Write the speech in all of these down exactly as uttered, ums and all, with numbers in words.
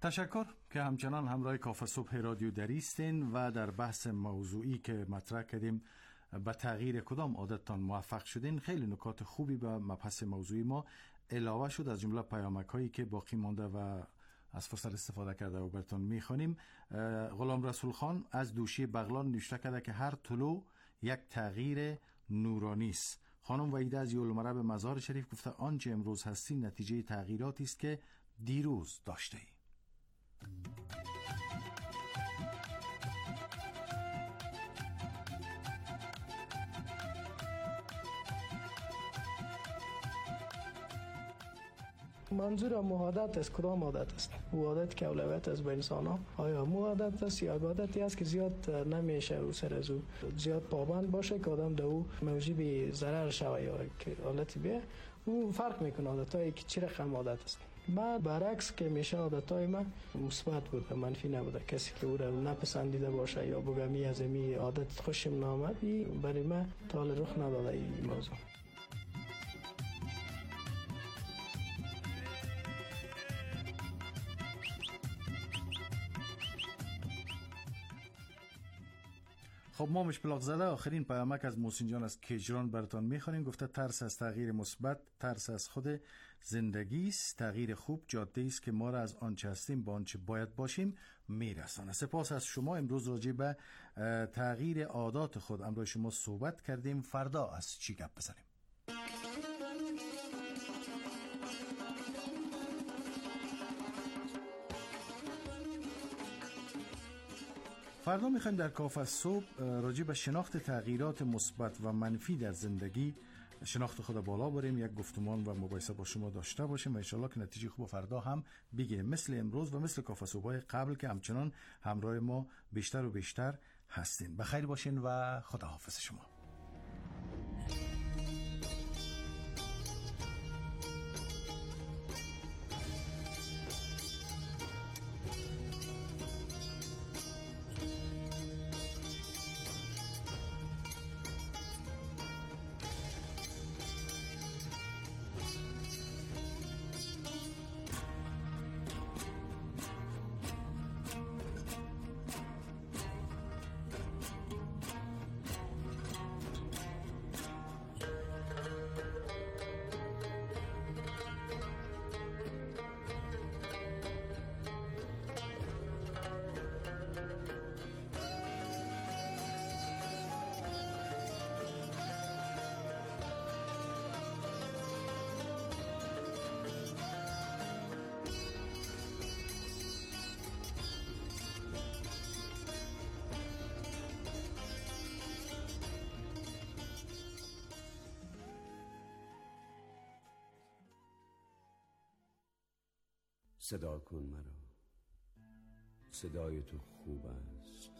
تشکر که همچنان همراه کافه صبح رادیو دری هستین و در بحث موضوعی که مطرح کردیم به تغییر کدام عادتتان موفق شدین، خیلی نکات خوبی به مبحث موضوعی ما اضافه شد، از جمله پیامک هایی که باقی مانده و از فرصت استفاده کرده و براتون میخوانیم. غلام رسول خان از دوشی بغلان نوشته کرده که هر طلوع یک تغییر نورانی است. خانم وحیده از یولمره به مزار شریف گفته آنچه امروز هستی نتیجه تغییراتی است که دیروز داشته ای. منظور عادت است. کدام عادت است؟ او عادت که اولویت است به انسان ها. آیا مو عادت است یا عادتی است که زیاد نمیشه او سر از او زیاد پابند باشه که آدم در او موجب ضرر شوه یا که حالتی بیه. او فرق میکنه عادتایی که چه رقم عادت است. من برعکس که میشه عادتای من مثبت بود و منفی نبوده. کسی که او را نپسندیده باشه یا بگمی از می عادت خوشم نامد، برای من تا حال رخ نداده این موضوع. خب ما مشپلاق زده آخرین پیامک از محسن جان از کجران براتون میخوانیم. گفته ترس از تغییر مثبت ترس از خود زندگی است. تغییر خوب جاده است که ما را از آنچه هستیم به آنچه باید باشیم میرسانه. سپاس از شما. امروز راجع به تغییر عادات خود امروز شما صحبت کردیم. فردا از چی گپ بزنیم؟ فردا میخوایم در کافه صبح راجع به شناخت تغییرات مثبت و منفی در زندگی شناخت خود بالا بریم، یک گفتمان و مباحثه با شما داشته باشیم و انشالله که نتیجه خوب فردا هم بگیریم، مثل امروز و مثل کافه صبح‌های قبل که همچنان همراه ما بیشتر و بیشتر هستین. بخیر باشین و خداحافظ شما. صدا کن مرا، صدای تو خوب است،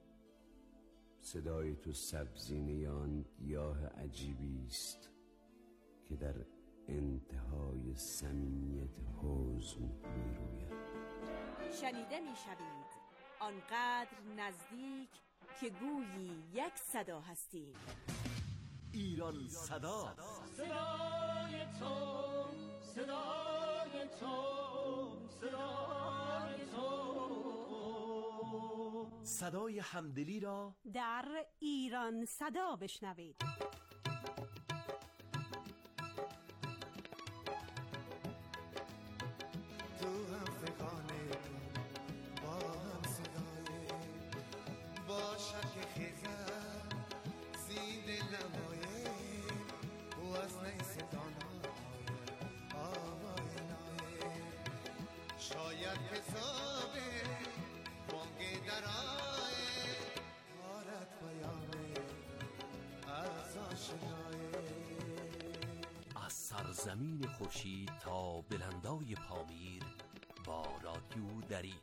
صدای تو سبزینه آن گیاه عجیبی است که در انتهای صمیمیت حزن می روید. شنیده می شوید آنقدر نزدیک که گویی یک صدا هستیم. ایران صدا، صدای تو، صدای تو، صدای تو. صدای همدلی را در ایران صدا بشنوید. تو هم فکانه با هم صدای با شک خیزم زید نمایه و از نیستان آوای نایه شاید حسابه بانگ درائه حالت بیانه از آشنایه. از سرزمین خورشید تا بلندای پامیر با رادیو دری.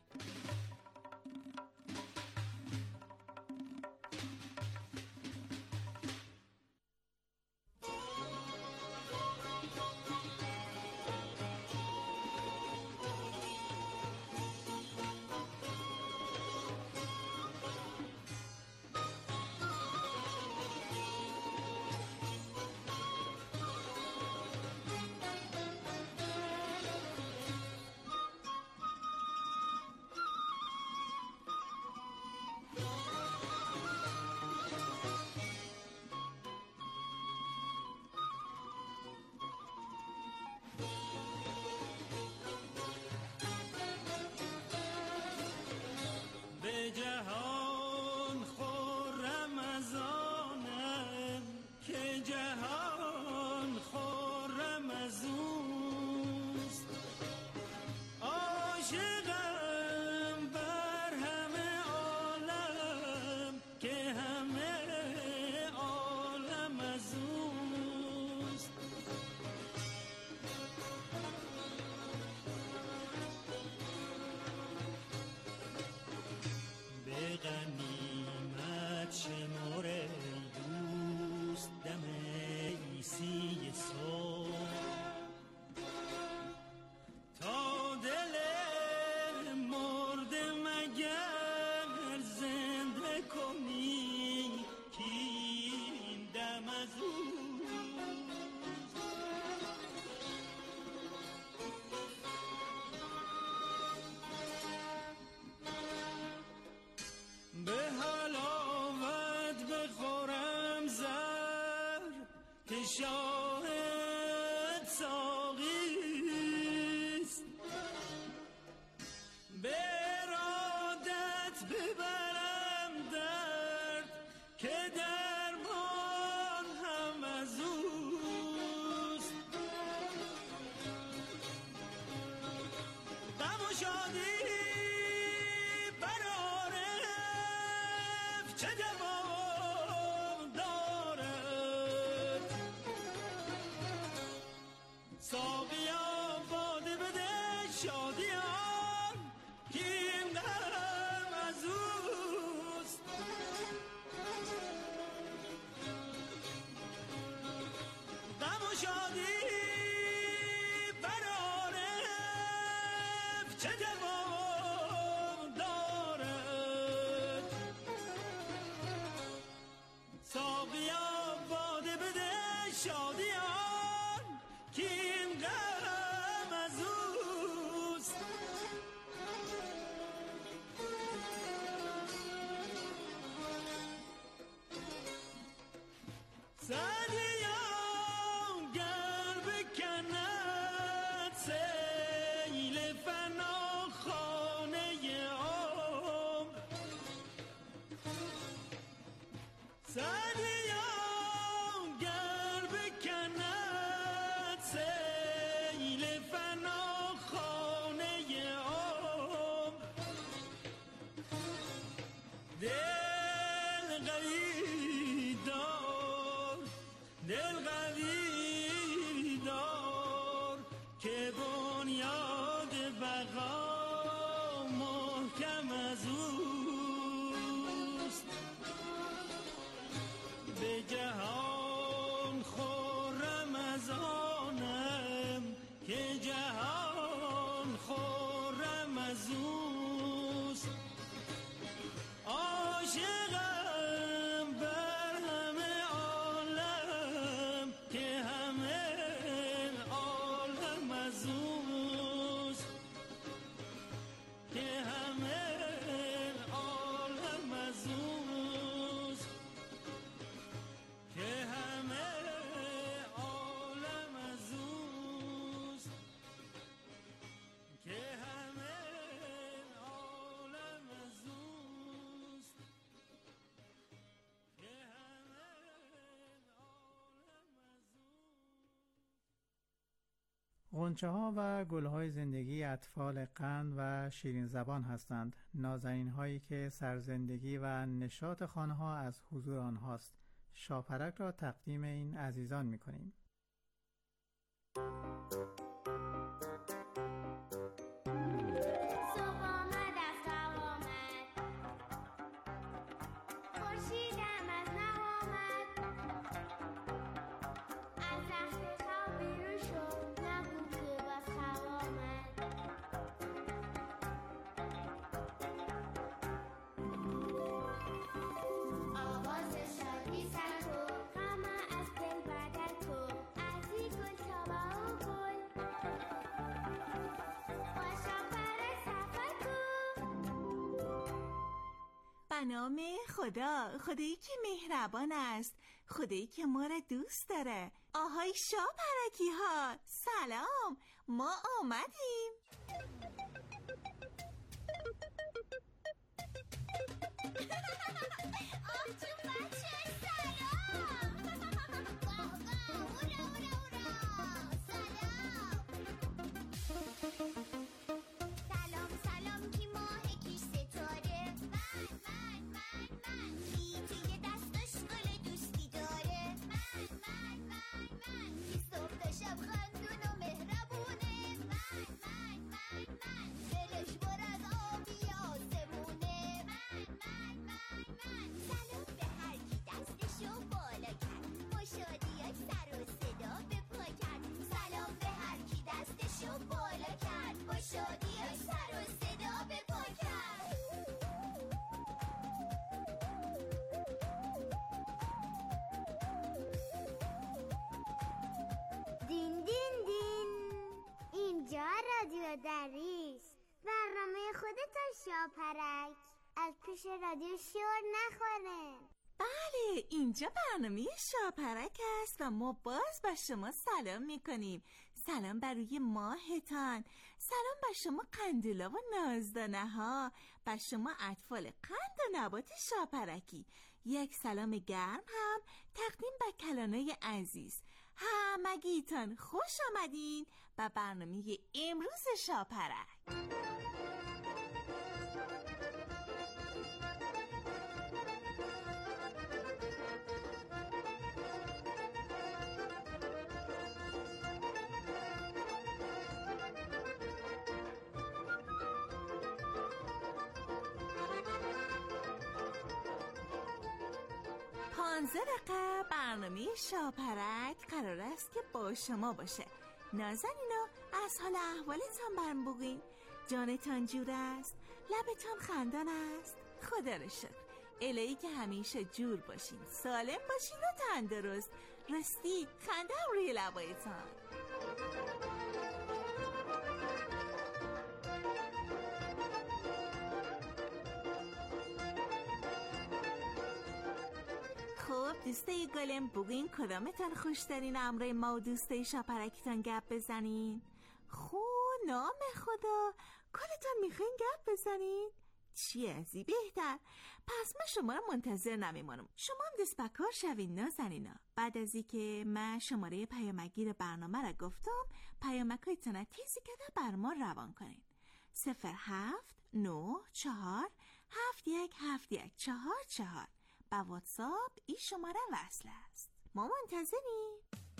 شاهد ساقیست، به ارادت ببرم درد که درمان هم از اوست. غم و شادی برارف چه دوام دارد، ساقیا باده بده شادیان که این غم از اوست. غم و شادی برارف چه دوام دارد، ساقیا باده بده شادیان که این غم از اوست. سعدیان گر بکند سیل فنا خانه عمر، سعدیان گر بکند سیل فنا خانه عمر، دل قوی دار، دل قوی دار که بنیاد بقا محکم از اوست. به جهان خرم از آنم که جهان خرم از اوست. عاشقم بر همه عالم که همه عالم از اوست، که همه عالم از اوست، که همه عالم از اوست، که همه عالم از اوست، که همه عالم از اوست. غنچه ها و گل های زندگی اطفال قند و شیرین زبان هستند، نازنین هایی که سرزندگی و نشاط خانه ها از حضور آنهاست. شاپرک را تقدیم این عزیزان می کنیم. صبح آمد از خواب آمد، خورشیدم از نو آمد، از تخت خواب بیرون شد، نبود که باز خواب آمد. آواز شادی سر کو، غم از دل بدل کو، از این گل تا با او گل، با شاپر سفر کو. به نام خدا، خدایی که مهربان است، خدایی که ما را دوست داره. آهای شاپرکی ها، سلام، ما آمدیم. آه جون بچه سلام. واه واه هورا هورا هورا سلام. سلام سلام کی ماه کی ستاره، من من من من گیتی یه دستش گل دوستی داره، من من من من کی صبح تا شب خندون و مهربونه، من من من من دلش پر از آبی آسمونه، من من من من سلام به هر کی دستشو بالا کرد، با شادیاش سر و صدا به پا کرد، سلام به هر کی دستشو بالا کرد، با شادیاش سر و صدا به پا کرد. دین دین دین، اینجا رادیو دریست، برنامه خودتو شاپرک، از پیش رادیو شور نخوره. بله، اینجا برنامه شاپرک است و ما باز به شما سلام میکنیم. سلام بر روی ماهتان، سلام بر شما قندولا و نازدانه ها، بر شما اطفال قند و نبات شاپرکی. یک سلام گرم هم تقدیم به کلانای عزیز. همگیتان خوش آمدین به برنامه امروز شاپرک. پانزده دقیقه برنامه شاپرک قرار است که با شما باشه. نازنینا از حال احوالتان برم بگین. جانتان جور است؟ لبتان خندان است؟ خدا رو شکر. الهی که همیشه جور باشین، سالم باشین و تندرست. راستی خنده هم روی لبایتان. خب دوستای گلم، بگین کدامتان خوشترین امروی ما و دوستای شاپرکتان گپ بزنین؟ خو نام خدا، کلتان میخواین گپ بزنین؟ چی ازی بهتر. پس من شما رو منتظر نمیمانم، شما هم دست بکار شوین نازنینا. بعد از این که من شماره پیامگیر برنامه را گفتم، پیامکایتان را تیزی کده بر ما روان کنین. صفر هفت نو چهار هفت یک هفت یک چهار چهار. با واتساپ این شماره وصل است. ما منتظریم.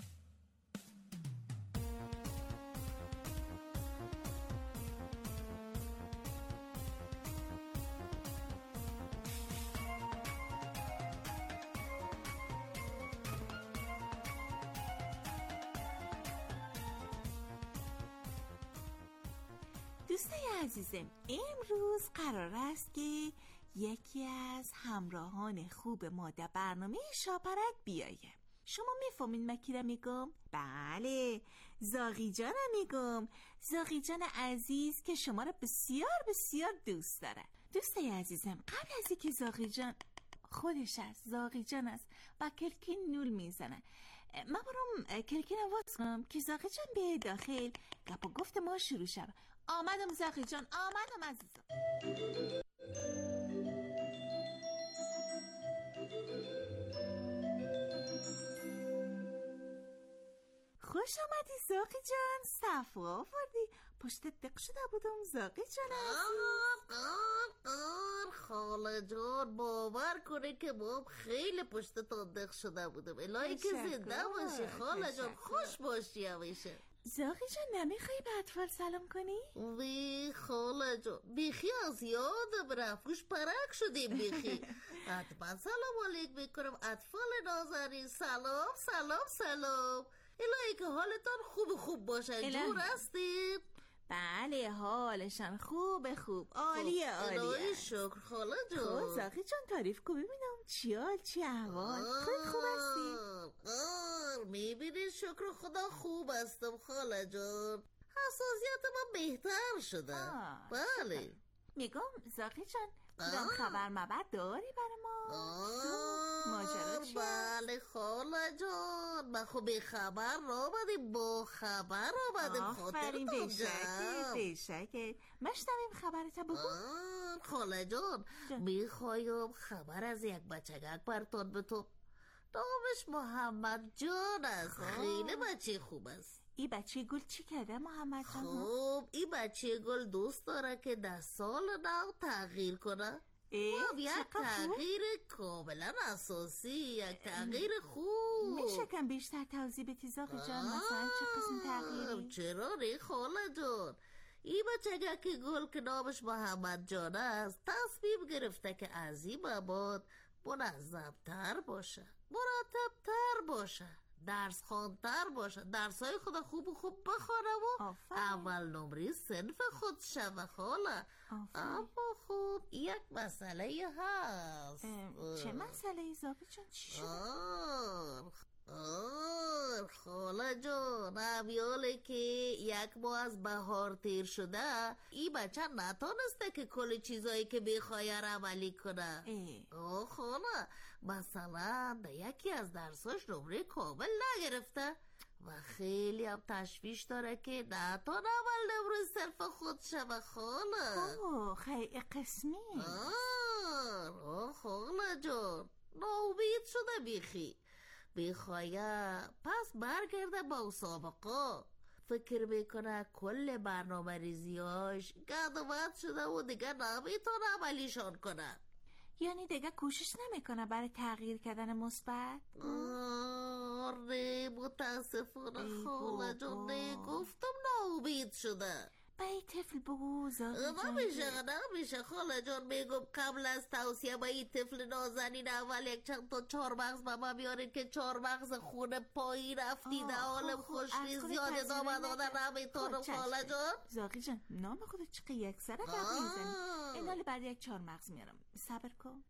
دوستای عزیزم، امروز قرار است که یکی از همراهان خوب ما در برنامه شاپرک بیایه. شما میفهمین من کی را میگم؟ بله، زاغی جان میگم. زاغی جان عزیز که شما را بسیار بسیار دوست داره. دوستای عزیزم، قبل از اینکه زاغی جان خودش است، زاغی جان است و کلکین نول میزنه، من برام کلکین آواز کنم که زاغی جان به داخل گپ و گفت ما شروع شد. آمدم زاغی جان، آمدم عزیزم. خوش آمدی زاغی جان، صفا آوردی. پشت دق شده بودم زاغی جان عزیز. خاله جان باور کنه که ما خیلی پشت تا دق شده بودم. الهی که زنده باشی خاله جان، خوش باشی همیشه. زاغی جان نمیخوایی به اطفال سلام کنی؟ وی خاله جان بیخی از یادم رفت، خوش پرک شدیم بیخی. حتما سلام علیک میکنم اطفال نازنین. سلام سلام سلام. الهی که حالتان خوب خوب باشه. جور هستید؟ بله حالشان خوب خوب، عالیه عالیه. الهی شکر خاله جان. خب زاغی جان تعریف کو ببینم، چی حال چی احوال؟ خیلی خوب هستی؟ میبینید شکر خدا خوب هستم خاله جان. حساسیت من بهتر شده. بله میگم زاغی جان کدام خبر مبر داری برای ما؟ ماجرا چیه؟ بله خاله جان، من خب خبر را بدیم، با خبر را بدیم. آفرین، بشکه بشکه. مشتویم خبرتا بگو. خاله جان میخوایم خبر از یک بچگک برتان به تو. نامش محمد جان است. خیلی بچه خوب است. ای بچه گل چی کرده محمد جان؟ خب این بچه گل دوست داره که در سال نو تغییر کنه. خب یک تغییر کاملا اساسی، یک تغییر خوب. میشه کم بیشتر توضیح بدی زاغی جان؟ مثلا چه قسم تغییری؟ چرا نه خاله جان. این بچه که گل که نامش محمد جان است تصمیم گرفته که از این بعد منظم‌تر باشه، مرتب‌تر باشه، درس خوانتر باشه، درسای خدا خوب و خوب بخوانه و اول نمره صنف خود شوه خاله. اما خب یک مسئله هست. چه مسئله زاغی جان؟ چی شد؟ آه خاله جان، امیاله که یک ماه از بهار تیر شده این بچه نتانسته که کل چیزایی که بخواه عملی کنه. آه خاله مثلا در یکی از درساش نمره کامل نگرفته و خیلی هم تشویش داره که نه تا اول نمره صرف خودشه و خاله. اوه خیلی قسمی. آه آه خاله جان ناامید شده بیخی. بیخواه پس برگرده با مسابقه. فکر میکنه کل برنامه ریزیاش گدومت شده و دیگه نمیتونه عملیشان کنه. یعنی دیگه کوشش نمیکنه برای تغییر کردن مثبت؟ آره متاسفانه خاله جان نگفتم ناامید شده. به این طفل بگو زاغی جان. نمیشه نمیشه خاله جان. میگم قبل از توصیه به این طفل نازنین اول یک چند تا چهار مغز به ما بیارید که چهار مغز خونه پایین رفتیده حالم خوشی زیاد ادامه داده نمیتونم خاله جان. زاغی جان نام خودت چقدر یک سره گپ میزنی. این حال بعد یک چهار مغز میارم صبر کن.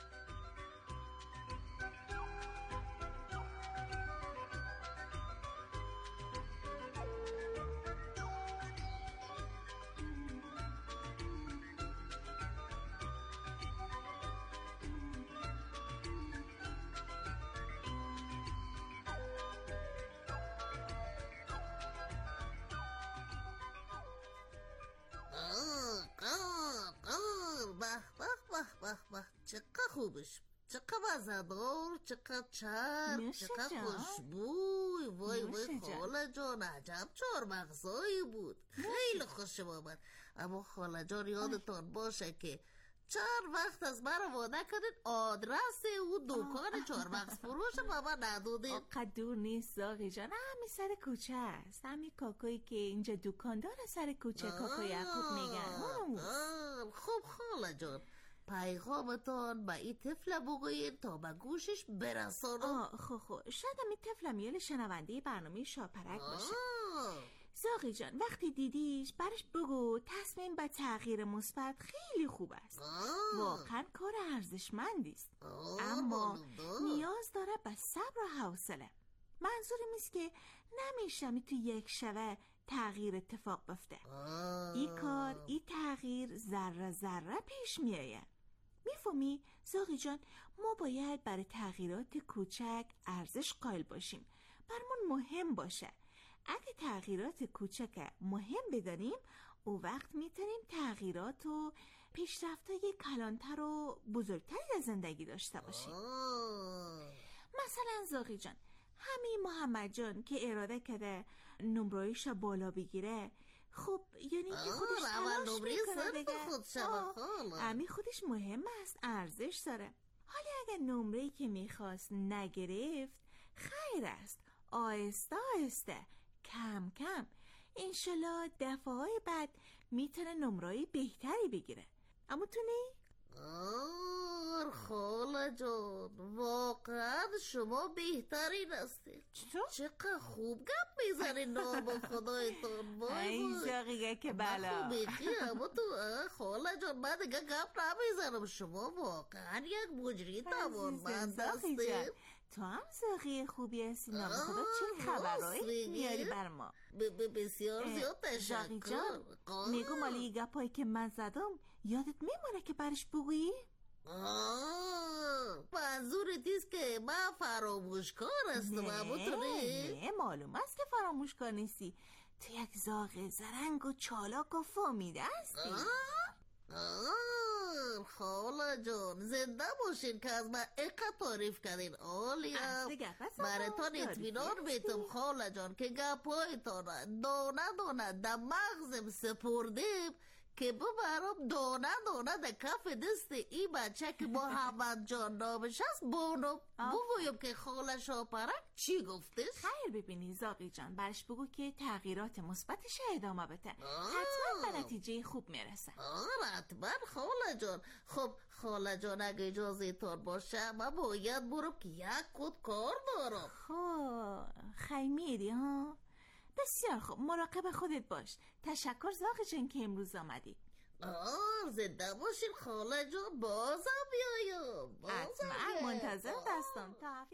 چقدر خوبش، چقدر مزه‌دار، چقدر چرب، چقدر خوشبوی. وای وای خاله جان عجب چهار مغزایی بود. خیلی خوشم آمد. اما خاله جان یادتان باشه که چند وقت از من وعده کردید آدرس او دکان چهار مغز فروش به من ندادید. آقا دور نیست زاغی جان، همین سر کوچه است. همین کاکایی که اینجا دکان داره سر کوچه کاکای یعقوب میگن. خب خاله جان پیغامتان به این طفل بگویید تا به گوشش برسانم. آه خو خو شاید هم این طفل میل شنونده برنامه شاپرک باشه. زاغی جان وقتی دیدیش برش بگو تصمیم به تغییر مثبت خیلی خوب است. واقعا کار ارزشمندی است، اما نیاز داره به صبر و حوصله. منظورم نیست که نمیشه تو یک شبه تغییر اتفاق بفته. این کار این تغییر ذره ذره پیش میایه. میفهمی زاغی جان؟ ما باید برای تغییرات کوچک ارزش قائل باشیم، برامون مهم باشه. اگه تغییرات کوچک مهم بدانیم او وقت میتونیم تغییرات و پیشرفت‌های کلانتر و بزرگتری در زندگی داشته باشیم. مثلا زاغی جان همین محمد جان که اراده کرده نمرایش بالا بگیره، خب یعنی که خودش تلاش میکنه دیگه. همین خودش مهم است، ارزش داره. حالا اگه نمره‌ای که میخواست نگرفت خیر است، آهسته آهسته کم کم انشالله دفعه های بعد میتونه نمره‌ای بهتری بگیره. اما تو نه؟ آر خاله جان واقعا شما بهترین هستید. چطور؟ چقدر خوب گپ میزنید نام خدایتان. وای وای زاغیگه که بلا بیخی. اما تو خاله جان من دیگه گپ نمیزنم. شما واقعا یک مجری توانمند هستید. تو هم زاغی خوبی هستی. نام خدا چه خبرهایی میاری بر ما؟ بسیار زیاد تشکر. میگو مالی گپایی که من زدم یادت میمونه که برش بگویی؟ آه منظورت است که من فراموشکار هستم. اما تو نه؟ نه معلوم است که فراموشکار نیستی. تو یک زاغ زرنگ و چالاک و فهمیده هستی. آه خاله جان زنده باشین که از من اقا تعریف کردین. آلیم براتان اطمینان میتم خاله جان که گپایتان دانه دانه در مغزم سپردیم که ببرم دانه دانه در کف دست این بچه که محمد جان نامش هست بانم بگویم که خاله شاپرک چی گفتش. خیر ببینی زاغی جان برش بگو که تغییرات مثبتش ادامه بده، حتما به نتیجه خوب میرسه. آه حتما خاله جان. خب خاله جان اگه اجازه تان باشه من باید برم که یک کد کار دارم. خب خیلی میری ها؟ بسیار خوب مراقب خودت باش. تشکر زاغی جان که امروز آمدی. آه زنده باشین خاله جان. بازم بیایم. حتما منتظر دستم. تا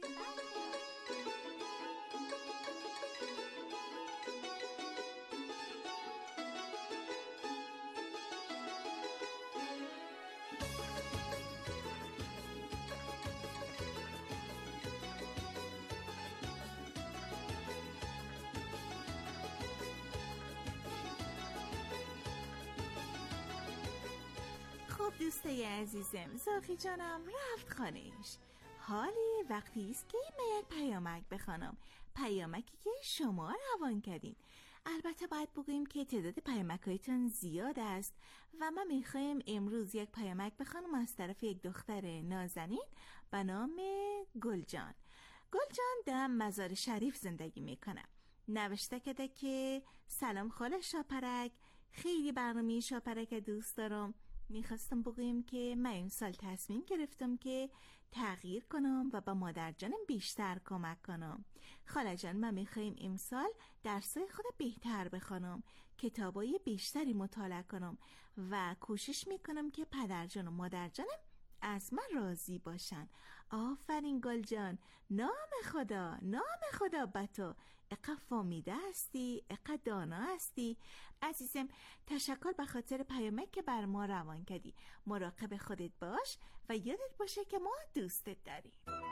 دوستای عزیزم، زاخی جانم رفت خانهش. حالی وقتی است که من یک پیامک بخوانم، پیامکی که شما روان کردین. البته باید بگوییم که تعداد پیامک‌هایتون زیاد است و ما میخوایم امروز یک پیامک بخوانم از طرف یک دختر نازنین به نام گلجان. گلجان در مزار شریف زندگی میکنه. نوشته کرده که سلام خاله شاپرک، خیلی برنامه شاپرک دوست دارم. میخواستم بگویم که من این سال تصمیم گرفتم که تغییر کنم و با مادر جانم بیشتر کمک کنم. خاله جان، من میخوایم امسال درسای خود بهتر بخونم، کتابای بیشتری مطالعه کنم و کوشش میکنم که پدر جان و مادر جانم از من راضی باشن. آفرین گل جان، نام خدا، نام خدا به تو. اقا فامیده هستی، اقا دانا هستی. عزیزم، تشکر به خاطر پیامک که بر ما روان کردی. مراقب خودت باش و یادت باشه که ما دوستت داریم.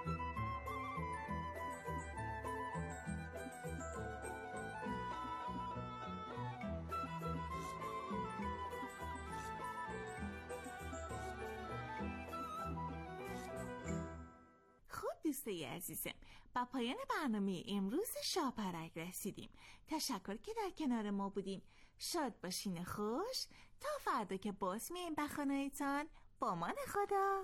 دوستای عزیزم، با پایان برنامه امروز شاپرک رسیدیم. تشکر که در کنار ما بودین. شاد باشین، خوش. تا فردا که باز میایم به خانه‌تان. با مان خدا.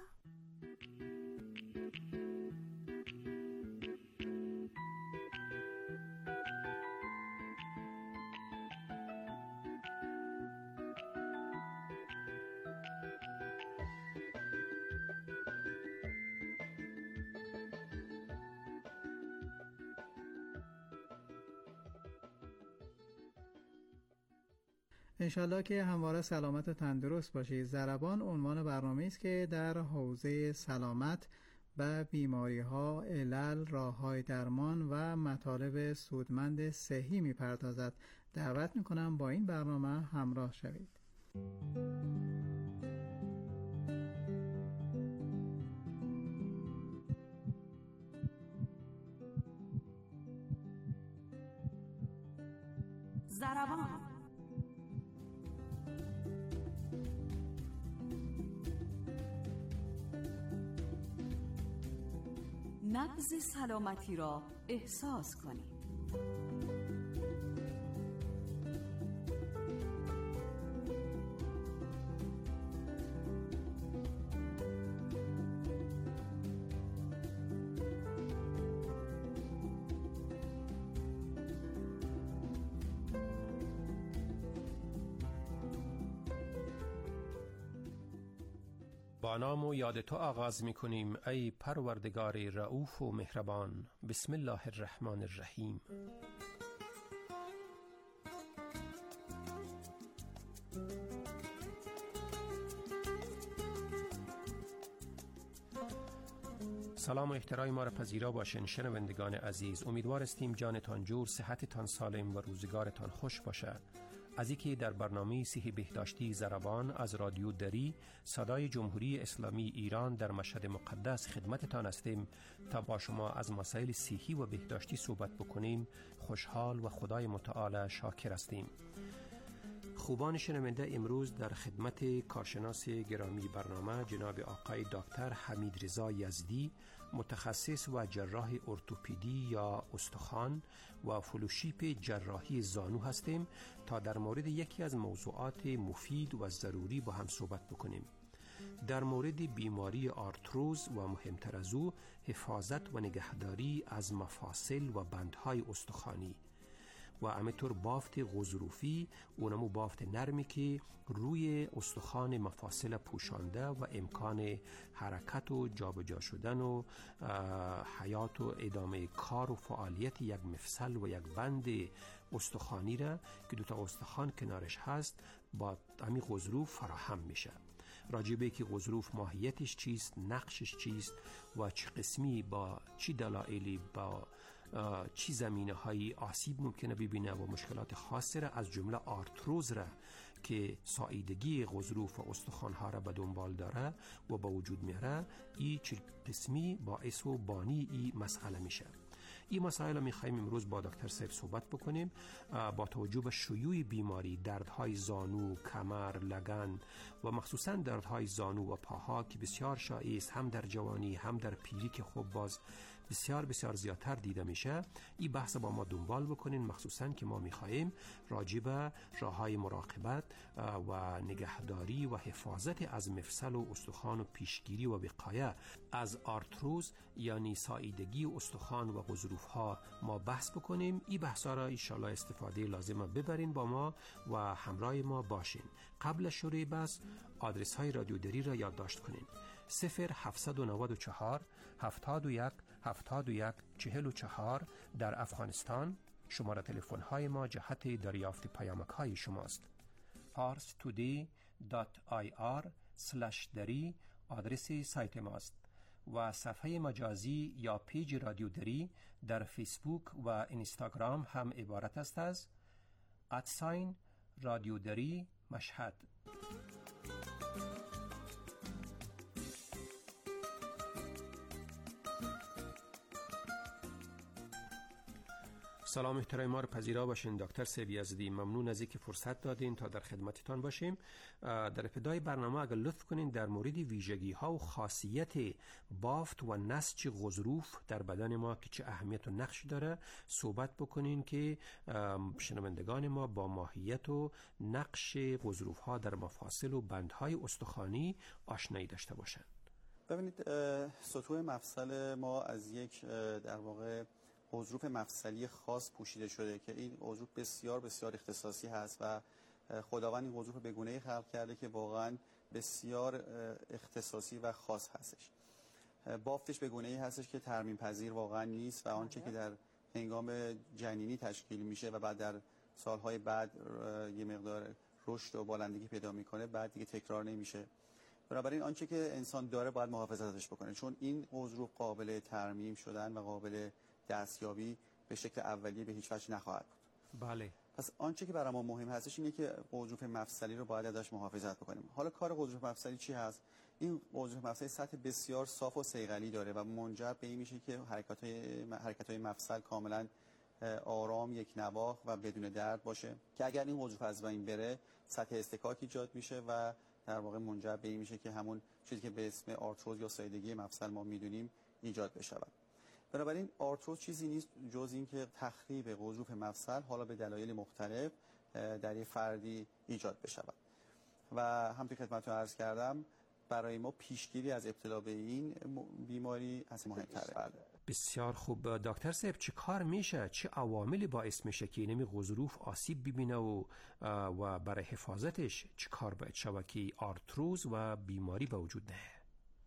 انشالله که همواره سلامت و تندرست باشید. ضربان عنوان برنامه است که در حوزه سلامت و بیماری ها، علل، راه های درمان و مطالب سودمند صحی می پردازد. دعوت می کنم با این برنامه همراه شوید. ضربان نبض سلامتی را احساس کنید. با نام و یاد تو آغاز می کنیم ای پروردگار رؤوف و مهربان. بسم الله الرحمن الرحیم. سلام و احترام ما را پذیرا باشین شنوندگان عزیز. امیدوار استیم جانتان جور، صحتتان سالم و روزگارتان خوش باشد. از اینکه در برنامه صحی بهداشتی ضربان از رادیو دری صدای جمهوری اسلامی ایران در مشهد مقدس خدمتتان هستیم تا با شما از مسائل صحی و بهداشتی صحبت بکنیم. خوشحال و خدای متعال شاکر هستیم. خوبان شنونده، امروز در خدمت کارشناس گرامی برنامه جناب آقای دکتر حمید رضا یزدی، متخصص و جراح ارتوپدی یا استخوان و فلوشیپ جراحی زانو هستیم تا در مورد یکی از موضوعات مفید و ضروری با هم صحبت بکنیم. در مورد بیماری آرتروز و مهمتر از او حفاظت و نگهداری از مفاصل و بندهای استخوانی و همینطور بافت غضروفی، اونمو بافت نرمی که روی استخوان مفاصل پوشانده و امکان حرکت و جابجا شدن و حیات و ادامه کار و فعالیت یک مفصل و یک بند استخوانی را که دوتا استخوان کنارش هست با همین غضروف فراهم میشه. راجبه که غضروف ماهیتش چیست، نقشش چیست و چه قسمی با چی دلایلی با چی زمینه های آسیب ممکنه ببینه و مشکلات خاصی را از جمله آرتروز را که ساییدگی غضروف و استخوان ها را به دنبال داره و با وجود میاره، این چه قسمی باعث و بانی این مسئله میشه. این مسائل رو می‌خوایم امروز با دکتر صاحب صحبت بکنیم با توجه به شیوع بیماری، دردهای زانو، کمر، لگن و مخصوصاً دردهای زانو و پاها که بسیار شایع است، هم در جوانی هم در پیری که خب باز بسیار بسیار زیادتر دیده میشه. این بحث با ما دنبال بکنین، مخصوصاً که ما میخواهیم راجع به راههای مراقبت و نگهداری و حفاظت از مفصل و استخوان و پیشگیری و وقایه از آرتروز یعنی ساییدگی استخوان و غضروف ها ما بحث بکنیم. این بحث ها را ان شاء الله استفاده لازمه ببرین با ما و همراه ما باشین. قبل شروع بحث آدرس های رادیو دری را یادداشت کنین: صفر هفتصد و نود و چهار هفتاد و یک هفتاد و یک چهل و چهار در افغانستان. شماره تلفن های ما جهت دریافت پیامک های شماست. پارس تودی دات آی آر سلش دری آدرس سایت ماست و صفحه مجازی یا پیج رادیو دری در فیسبوک و اینستاگرام هم عبارت است از ادساین رادیو دری مشهد. سلام احترام ما رو پذیرا باشین. دکتر صاحب یزدی، ممنون از اینکه فرصت دادین تا در خدمتتان باشیم. در ابتدای برنامه اگر لطف کنین در مورد ویژگی ها و خاصیت بافت و نسج غضروف در بدن ما که چه اهمیت و نقش داره صحبت بکنین که شنوندگان ما با ماهیت و نقش غضروف ها در مفاصل و بندهای استخوانی آشنایی داشته باشن. ببینید، سطوح مفصل ما از یک در واقع غضروف مفصلی خاص پوشیده شده که این غضروف بسیار بسیار اختصاصی هست و خداوند این غضروف به گونه‌ای خلق کرده که واقعا بسیار اختصاصی و خاص هستش. بافتش به گونه‌ای هستش که ترمیم پذیر واقعا نیست و آنچه که در هنگام جنینی تشکیل میشه و بعد در سالهای بعد یه مقدار رشد و بالندگی پیدا میکنه بعد دیگه تکرار نمیشه. بنابراین آنچه که انسان داره باید محافظتش بکنه، چون این غضروف قابل ترمیم شدن و قابل دستیابی به شکل اولیه به هیچ وجه نخواهد بود. بله. پس آنچه که برای ما مهم هستش اینه که غضروف مفصلی رو باید ازش محافظت بکنیم. حالا کار غضروف مفصلی چی هست؟ این غضروف مفصلی سطح بسیار صاف و صیقلی داره و منجر به این میشه که حرکت‌های حرکت‌های مفصل کاملا آرام، یک نواخت و بدون درد باشه که اگر این غضروف از بین بره سطح استکاک ایجاد میشه و در واقع منجر به این میشه که همون چیزی که به اسم آرتروز یا ساییدگی مفصل ما میدونیم ایجاد بشه. بنابراین آرتروز چیزی نیست جز این که تخریب غضروف مفصل حالا به دلایل مختلف در یک فردی ایجاد بشود و همونطور که خدمتتون عرض کردم برای ما پیشگیری از ابتلا به این بیماری از مهم‌تره. بسیار خوب. دکتر صاحب، چه کار میشه، چه عواملی باعث میشه که این غضروف آسیب ببینه و و برای حفاظتش چه کار باید شود که آرتروز و بیماری به وجود نیاد؟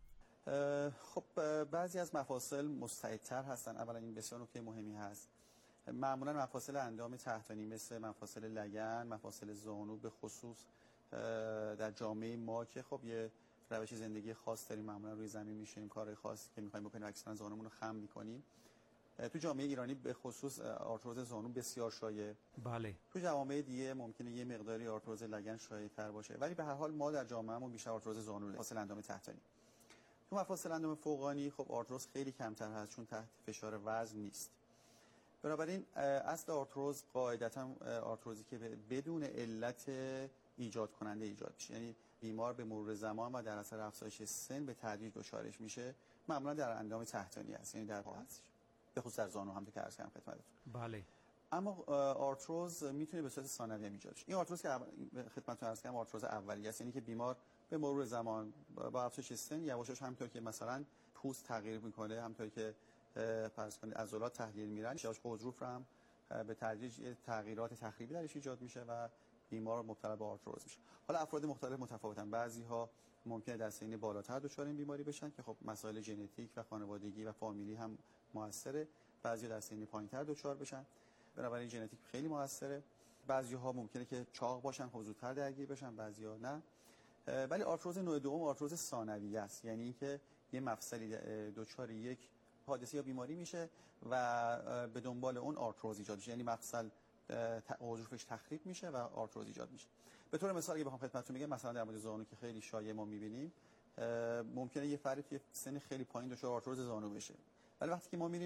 خب بعضی از مفاصل مستعدتر هستن. اولا این بسیار نکته مهمی هست. معمولا مفاصل اندام تحتانی مثل مفاصل لگن، مفاصل زانو به خصوص در جامعه ما که خب یه روش زندگی خاص داریم، معمولا روی زمین میشینیم، کارهای خاصی که میخوایم بکنیم اکثرا زانومون رو خم میکنیم. تو جامعه ایرانی به خصوص آرتروز زانو بسیار شایع. بله. تو جوامع دیگه ممکنه یه مقداری آرتروز لگن شایع‌تر باشه، ولی به هر حال ما در جامعهمون بیشتر آرتروز زانو، مفاصل اندام تحتانی. تو مفاصل اندام فوقانی خب آرتروز خیلی کمتر هست چون تحت فشار وزن نیست. بنابراین اصل آرتروز قاعدتا آرتروزی که بدون علت ایجاد کننده ایجاد میشه، یعنی بیمار به مرور زمان و در اثر افزایش سن به تدریج دچارش میشه، معمولا در اندام تحتانی است، یعنی در پا هست، به خصوص در زانو هم که عرض کردم خدمتتون. بله. اما آرتروز میتونه به صورت ثانویه ایجاد شه. این آرتروز که خدمتتون عرض کردم آرتروز اولیه است، یعنی که بیمار به مرور زمان با افزایش سن یواشاش همونطور که مثلا پوست تغییر میکنه، همونطور که فرض کنید عضلات تحلیل میرن، یواش غضروف هم به تدریج تغییرات تخریبی درش ایجاد میشه و بیمار مبتلا به آرتروز میشه. حالا افراد مختلف متفاوتن. بعضی ها ممکنه در سن بالاتر دچار این بیماری بشن که خب مسائل ژنتیک و خانوادگی و فامیلی هم موثره. بعضی در سن پایینتر دچار بشن، بنابراین ژنتیک خیلی موثره. بعضی ها ممکنه که چاق باشن، خب زودتر درگیر بشن، بعضی ها نه. ولی آرتروز نوع دوم آرتروز ثانویه است، یعنی اینکه یه مفصلی دچار یک حادثه یا بیماری میشه و به دنبال اون آرتروز ایجاد میشه، یعنی مفصل غضروفش تخریب میشه و آرتروز ایجاد میشه. به طور مثال اگه بخوام خدمتتون بگم، مثلا در مورد زانو که خیلی شایع ما میبینیم، ممکنه یه فردی توی سن خیلی پایین دچار آرتروز زانو بشه، ولی وقتی که ما میریم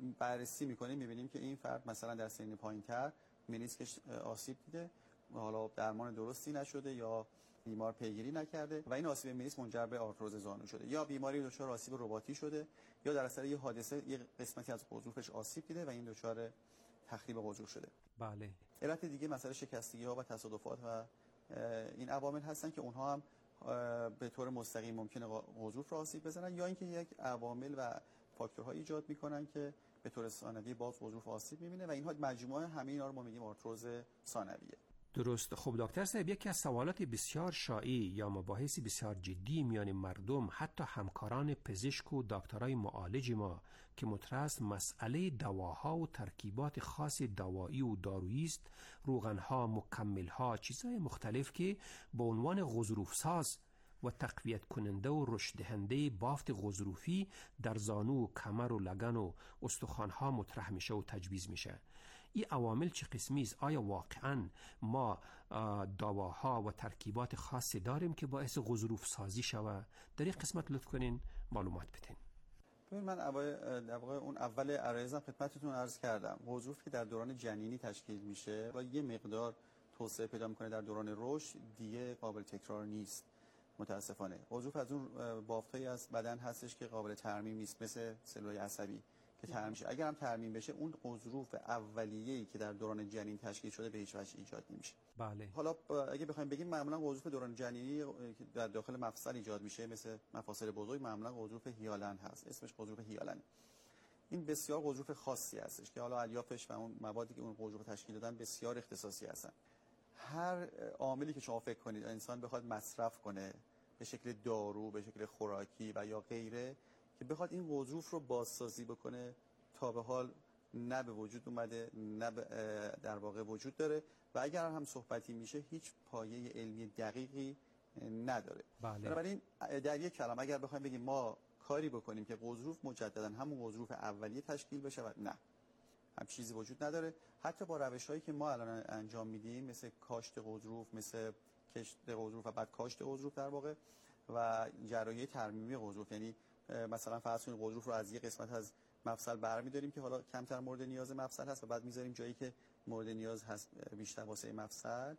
بررسی میکنیم میبینیم که این فرد مثلا در سن پایینتر منیسکش آسیب دیده، حالا درمان درستی نشده یا بیمار پیگیری نکرده و این آسیب منیسک منجر به آرتروز زانو شده، یا بیماری دچار آسیب رباطی شده، یا در اثر یه حادثه یه قسمتی از غضروفش آسیب دیده و این دچار تخریب غضروف شده. بله. علت دیگه مسئله شکستگی ها و تصادفات و این عوامل هستن که اونها هم به طور مستقیم ممکنه غضروف را آسیب بزنن، یا اینکه یک عوامل و فاکتورها ایجاد میکنن که به طور ثانوی باز غضروف آسیب میبینه و اینها مجموعه همه اینا رو ما میگیم آرتروز ثانویه. درست. خب دکتر صاحب، یکی از سوالات بسیار شایع یا مباحث بسیار جدی میان مردم، حتی همکاران پزشک و دکترای معالج ما که مطرح است، مسئله دواها و ترکیبات خاص دوایی و دارویی است، روغنها، مکملها، چیزهای مختلف که به عنوان غضروف ساز و تقویت کننده و رشد دهنده بافت غضروفی در زانو و کمر و لگن و استخوانها مطرح میشه و تجویز میشه. این عوامل چه قسمی است؟ آیا واقعا ما دواها و ترکیبات خاصی داریم که باعث غضروف سازی شود؟ در این قسمت لطف کنین معلومات بدین. ببین، من در واقع اون اول عرایزم خدمتتون عرض کردم، غضروف که در دوران جنینی تشکیل میشه و یه مقدار توسعه پیدا میکنه در دوران رشد، دیگه قابل تکرار نیست متاسفانه. غضروف از اون بافتایی از بدن هستش که قابل ترمیم نیست، مثل سلولای عصبی که ترمیم میشه. اگر هم ترمیم بشه، اون غضروف اولیه‌ای که در دوران جنین تشکیل شده به هیچ وجه ایجاد نمیشه. بله. حالا اگه بخوایم بگیم، معمولا غضروف دوران جنینی که در داخل مفصل ایجاد میشه، مثل مفاصل بزرگ، معمولا غضروف هیالن هست، اسمش غضروف هیالن. این بسیار غضروف خاصی هستش که حالا الیافش و اون موادی که اون غضروف تشکیل دادن بسیار اختصاصی هستن. هر عاملی که شما فکر کنید انسان بخواد مصرف کنه به شکل دارو، به شکل خوراکی و یا غیره، که بخواد این غضروف رو بازسازی بکنه، تا به حال نه به وجود اومده، نه در واقع وجود داره و اگر هم صحبتی میشه هیچ پایه علمی دقیقی نداره. بله. بنابراین در یک کلام اگر بخوایم بگیم ما کاری بکنیم که غضروف مجددا همون غضروف اولیه تشکیل بشه، و نه، هم چیزی وجود نداره. حتی با روش‌هایی که ما الان انجام میدیم، مثل کاشت غضروف، مثل کشت غضروف و بعد کاشت غضروف در واقع، و جراحی ترمیمی غضروف، یعنی مثلا فرض کنید غضروف رو از یک قسمت از مفصل برمی‌داریم که حالا کمتر مورد نیاز مفصل هست و بعد می‌ذاریم جایی که مورد نیاز هست بیشتر واسه مفصل،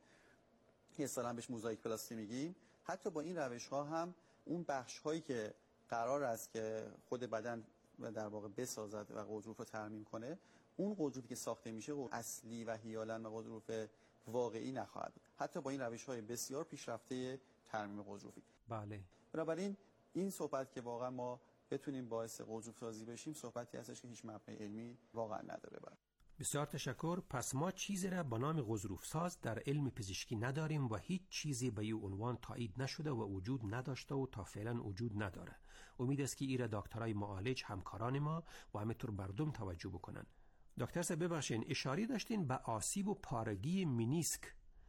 یه اصطلاحاً بهش موزاییک پلاستی میگیم. حتی با این روش‌ها هم اون بخش‌هایی که قرار است که خود بدن در واقع بسازد و غضروف رو ترمیم کنه، اون غضروفی که ساخته میشه اصلی و هیالن و غضروف واقعی نخواهد بود، حتی با این روش‌های بسیار پیشرفته ترمیم غضروفی. بله. بنابراین این صحبت که واقعا ما بتونیم باعث غضروف سازی بشیم، صحبتی هستش که هیچ مبنای علمی واقعا نداره. بر. بسیار تشکر. پس ما چیزی را به نام غضروف ساز در علم پزشکی نداریم و هیچ چیزی به این عنوان تایید نشده و وجود نداشته و تا فعلا وجود نداره. امید است که ایره دکترای معالج، همکاران ما و همینطور مردم توجه بکنن. دکتر صاحب ببخشید، اشاره داشتین به آسیب و پارگی منیسک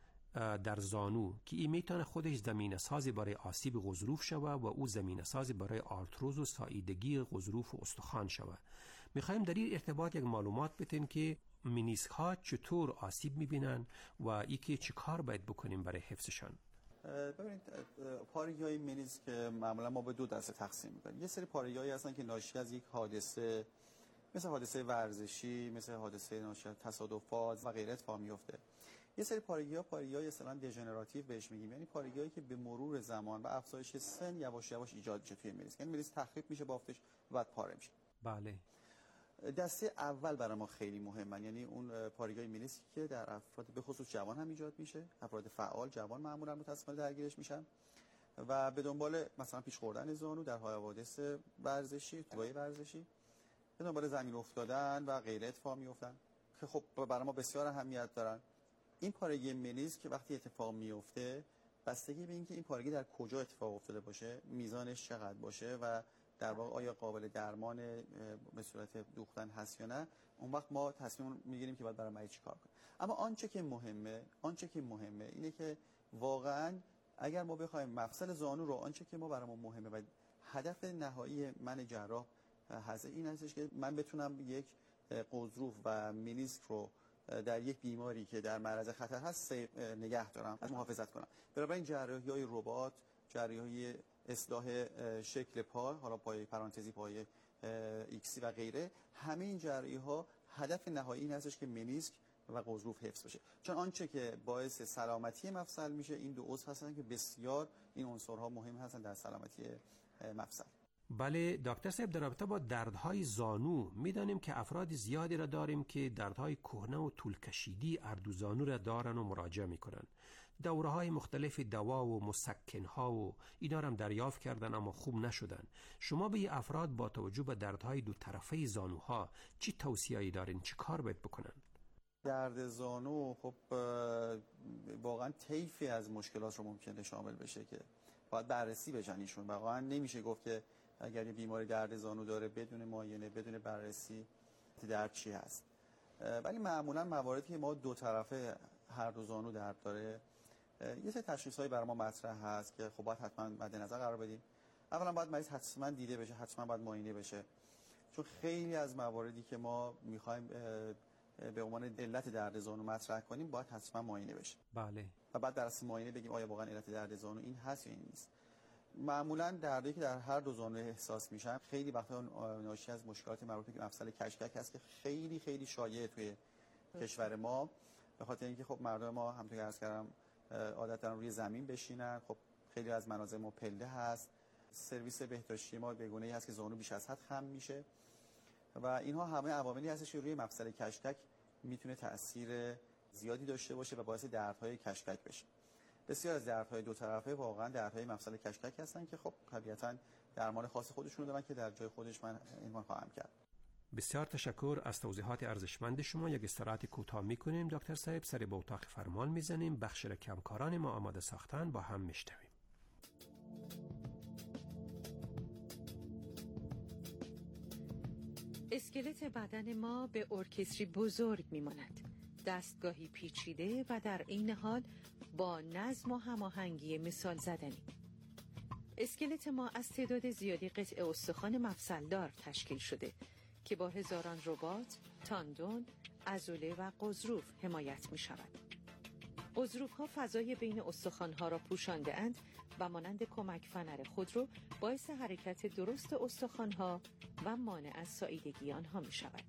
در زانو که این میتونه خودش زمینه سازی برای آسیب غضروف شوه و او زمینه سازی برای آرتروز و ساییدگی غضروف و استخوان شوه. میخوایم در این ارتباط یک معلومات بدین که منیسک ها چطور آسیب میبینن و ای که چه کار باید بکنیم برای حفظشان. ببینید، پارگی های منیسک معمولا ما به دو دسته تقسیم میکنیم. یه سری پارگی هایی هستن که ناشی از یک حادثه، مثل حادثه ورزشی، مثل حادثه ناشی از تصادفات و غیره اتفاق میفته. یه سری پارگی‌ها پارگی‌های اصطلاحاً دژنراتیو بهش میگیم، یعنی پارگی‌هایی که به مرور زمان و افزایش سن یواش یواش ایجاد میشه توی مریض، یعنی مریض تخریب میشه بافتش و بعد پاره میشه. بله. دسته اول برای ما خیلی مهمن، یعنی اون پارگی‌های مریضی که در افراد به خصوص جوان هم ایجاد میشه، افراد فعال جوان معمولاً متأسفانه درگیرش میشن و به دنبال مثلا پیش خوردن زانو در حوادث ورزشی، توی ورزشی، به دنبال زمین افتادن و غیره اتفاق میافتن که خب برای ما بسیار اهمیت دارن. این پارگی منیسک که وقتی اتفاق میفته، بستگی به اینکه این پارگی در کجا اتفاق افتاده باشه، میزانش چقدر باشه و در واقع آیا قابل درمان به صورت دوختن هست یا نه، اون وقت ما تصمیم میگیریم که باید برای مریض چیکار کنیم. اما آنچه که مهمه، آنچه که مهمه اینه که واقعا اگر ما بخوایم مفصل زانو رو، آنچه که ما برای ما مهمه و هدف نهایی من جراح هست این هستش که من بتونم یک غضروف و منیسک رو در یک بیماری که در معرض خطر هست نگه دارم، از محافظت کنم. بنابراین جراحی‌های رباط، جراحی اصلاح شکل پا، حالا پای پرانتزی پای ایکسی و غیره، همه این جراحی ها هدف نهایی این هستش که منیسک و غضروف حفظ بشه، چون آنچه که باعث سلامتی مفصل میشه این دو عضو هستن که بسیار این عنصرها مهم هستن در سلامتی مفصل. بله دکتر صاحب، در رابطه با دردهای زانو میدانیم که افراد زیادی را داریم که دردهای کهنه و طول کشیدی اردو زانو را دارن و مراجعه میکنن. دوره‌های مختلف دوا و مسکن‌ها و اینا را هم دریافت کردن اما خوب نشدن. شما به این افراد با توجه به دردهای دو طرفه زانوها چی توصیه‌ای دارین؟ چی کار باید بکنن؟ درد زانو خب واقعا طیفی از مشکلات رو ممکنه شامل بشه که باید بررسی بشن. ایشون واقعا نمیشه گفت که اگر یه بیماری درد زانو داره بدون معاینه بدون بررسی درد چی هست، ولی معمولا مواردی که ما دو طرفه هر دو زانو درد داره یه سری تشخیص‌هایی برای ما مطرح هست که خب باید حتما مد نظر قرار بدیم. اولا باید مریض حتما دیده بشه، حتما باید معاینه بشه، چون خیلی از مواردی که ما می‌خوایم به عنوان علت درد زانو مطرح کنیم باید حتما معاینه بشه. بله. و بعد در اصل معاینه بگیم آیا واقعا علت درد زانو این هست یا این نیست. معمولا دردی که در هر دو زانو احساس میشن خیلی وقتا ناشی از مشکلات مربوط به مفصل کشکک هست که خیلی خیلی شایع توی کشور ما، به خاطر اینکه خب مردم ما همونطور که عرض کردم عادت دارن روی زمین بشینن. خب خیلی از مناظر ما پله هست، سرویس بهداشتی ما به گونه‌ای هست که زانو بیش از حد خم میشه و اینها همه عواملی هستش که روی مفصل کشکک میتونه تأثیر زیادی داشته باشه و باعث دردهای کشکک بشه. بسیار از دردهای دو طرفه واقعا دردهای مفصل کشکک هستن که خب طبیعتاً درمان خاص خودشون دارن که در جای خودش من عنوان خواهم کرد. بسیار تشکر از توضیحات ارزشمند شما. یک استراحت کوتاه میکنیم دکتر صاحب، سری به اتاق فرمان میزنیم، بخش را که همکاران ما آماده ساختن با هم میشنویم. اسکلت بدن ما به ارکستری بزرگ میماند، دستگاهی پیچیده و در عین حال با نظم و هماهنگی مثال زدنی. اسکلت ما از تعداد زیادی قطع استخوان مفصلدار تشکیل شده که با هزاران رباط، تاندون، عضله و غضروف حمایت می شود. غضروف ها فضای بین استخوان ها را پوشانده اند و مانند کمک فنر خود رو باعث حرکت درست استخوان ها و مانع از ساییدگی آنها می شود.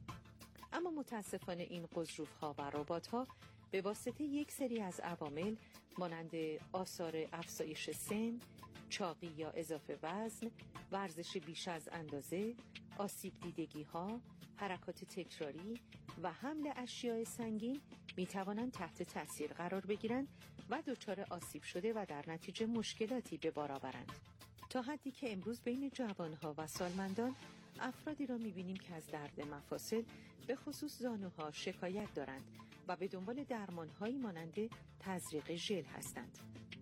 اما متاسفانه این غضروف ها و رباط ها به واسطه یک سری از عوامل مانند آثار افزایش سن، چاقی یا اضافه وزن، ورزش بیش از اندازه، آسیب دیدگی ها، حرکات تکراری و حمل اشیاء سنگین می توانند تحت تأثیر قرار بگیرند و دچار آسیب شده و در نتیجه مشکلاتی به بار آورند. تا حدی که امروز بین جوانها و سالمندان افرادی را می بینیم که از درد مفاصل به خصوص زانوها شکایت دارند و به دنبال درمانهایی مانند تزریق ژل هستند.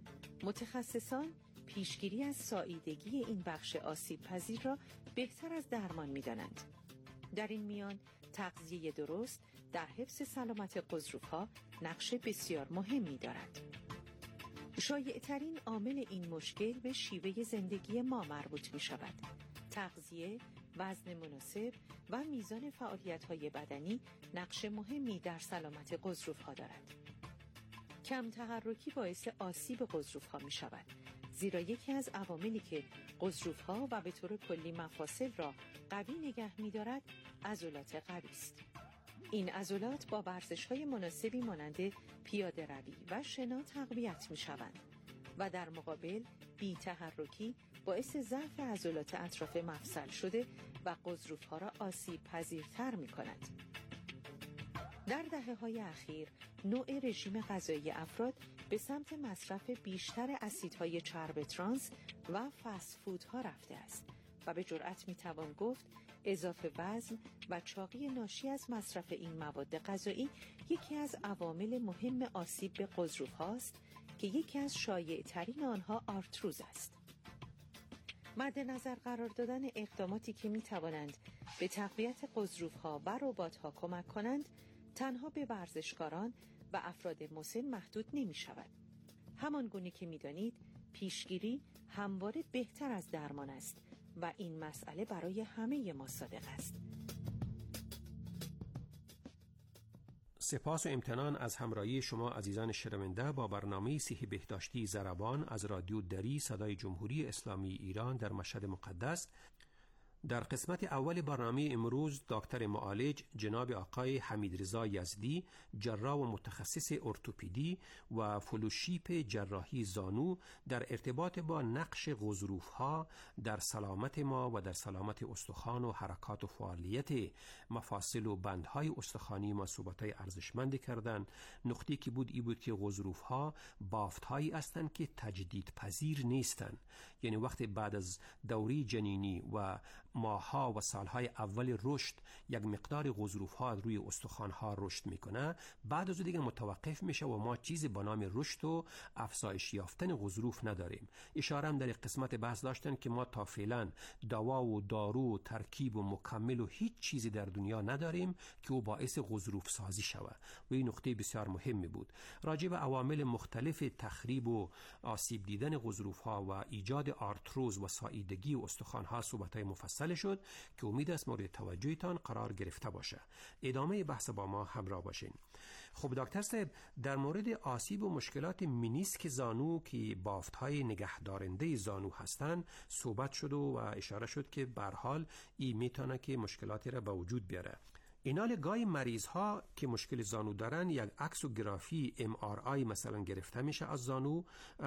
متخصصان پیشگیری از ساییدگی این بخش آسیب پذیر را بهتر از درمان می دانند. در این میان تغذیه درست در حفظ سلامت غضروف‌ها نقش بسیار مهمی دارد. شایع‌ترین عامل این مشکل به شیوه زندگی ما مربوط می شود. تغذیه، وزن مناسب و میزان فعالیت‌های بدنی نقش مهمی در سلامت غضروف‌ها دارد. کم تحرکی باعث آسیب غضروف‌ها می شود، زیرا یکی از عواملی که غضروف‌ها و به طور کلی مفاصل را قوی نگه می‌دارد عضلات قوی است. این عضلات با ورزش‌های مناسبی مانند پیاده روی و شنا تقویت می‌شوند و در مقابل بی تحرکی باعث ضعف عضلات اطراف مفصل شده و غضروف‌ها را آسیب پذیرتر می‌کند. در دهه‌های اخیر نوع رژیم غذایی افراد به سمت مصرف بیشتر اسیدهای چرب ترانس و فست فودها رفته است و به جرئت میتوان گفت اضافه وزن و چاقی ناشی از مصرف این مواد غذایی یکی از عوامل مهم آسیب به غضروف هاست که یکی از شایع ترین آنها آرتروز است. مد نظر قرار دادن اقداماتی که میتوانند به تقویت غضروف ها و رباط ها کمک کنند تنها به ورزشکاران و افراد مسن محدود نمی شود. همان گونه که می دانید پیشگیری همواره بهتر از درمان است و این مسئله برای همه ما صادق است. سپاس و امتنان از همراهی شما عزیزان شنونده با برنامه صحی بهداشتی ضربان از رادیو دری صدای جمهوری اسلامی ایران در مشهد مقدس. در قسمت اول برنامه امروز دکتر معالج جناب آقای حمیدرضا یزدی، جراح و متخصص ارتوپدی و فلوشیپ جراحی زانو، در ارتباط با نقش غضروف‌ها در سلامت ما و در سلامت استخوان و حرکات و فعالیت مفاصل و بندهای استخوانی ما صحبت‌های ارزشمندی کردند. نقطه‌ای که بود ای بود که غضروف‌ها بافت‌هایی هستند که تجدید پذیر نیستند. یعنی وقتی بعد از دوره جنینی و ماه‌ها و سال‌های اول رشد یک مقدار غضروف‌ها روی استخوان‌ها رشد می‌کنه، بعد از دیگه متوقف میشه و ما چیزی به نام رشد و افزایش یافتن غضروف نداریم. اشاره هم در قسمت بحث داشتن که ما تا فعلا دوا و دارو و ترکیب و مکمل و هیچ چیزی در دنیا نداریم که او باعث غضروف سازی شود و این نقطه بسیار مهمی بود. راجع به عوامل مختلف تخریب و آسیب دیدن غضروف‌ها و ایجاد آرتروز و ساییدگی استخوان‌ها صحبت‌های مفصل شد که امید است مورد توجهتان قرار گرفته باشه. ادامه بحث با ما همراه باشین. خب دکتر صاحب، در مورد آسیب و مشکلات منیسک زانو که بافت‌های نگهدارنده زانو هستند صحبت شد و اشاره شد که به هر حال این میتونه که مشکلاتی را به وجود بیاره. اینال گاهی مریض ها که مشکل زانو دارن یک عکس و گرافی ام آر آی مثلا گرفته میشه از زانو،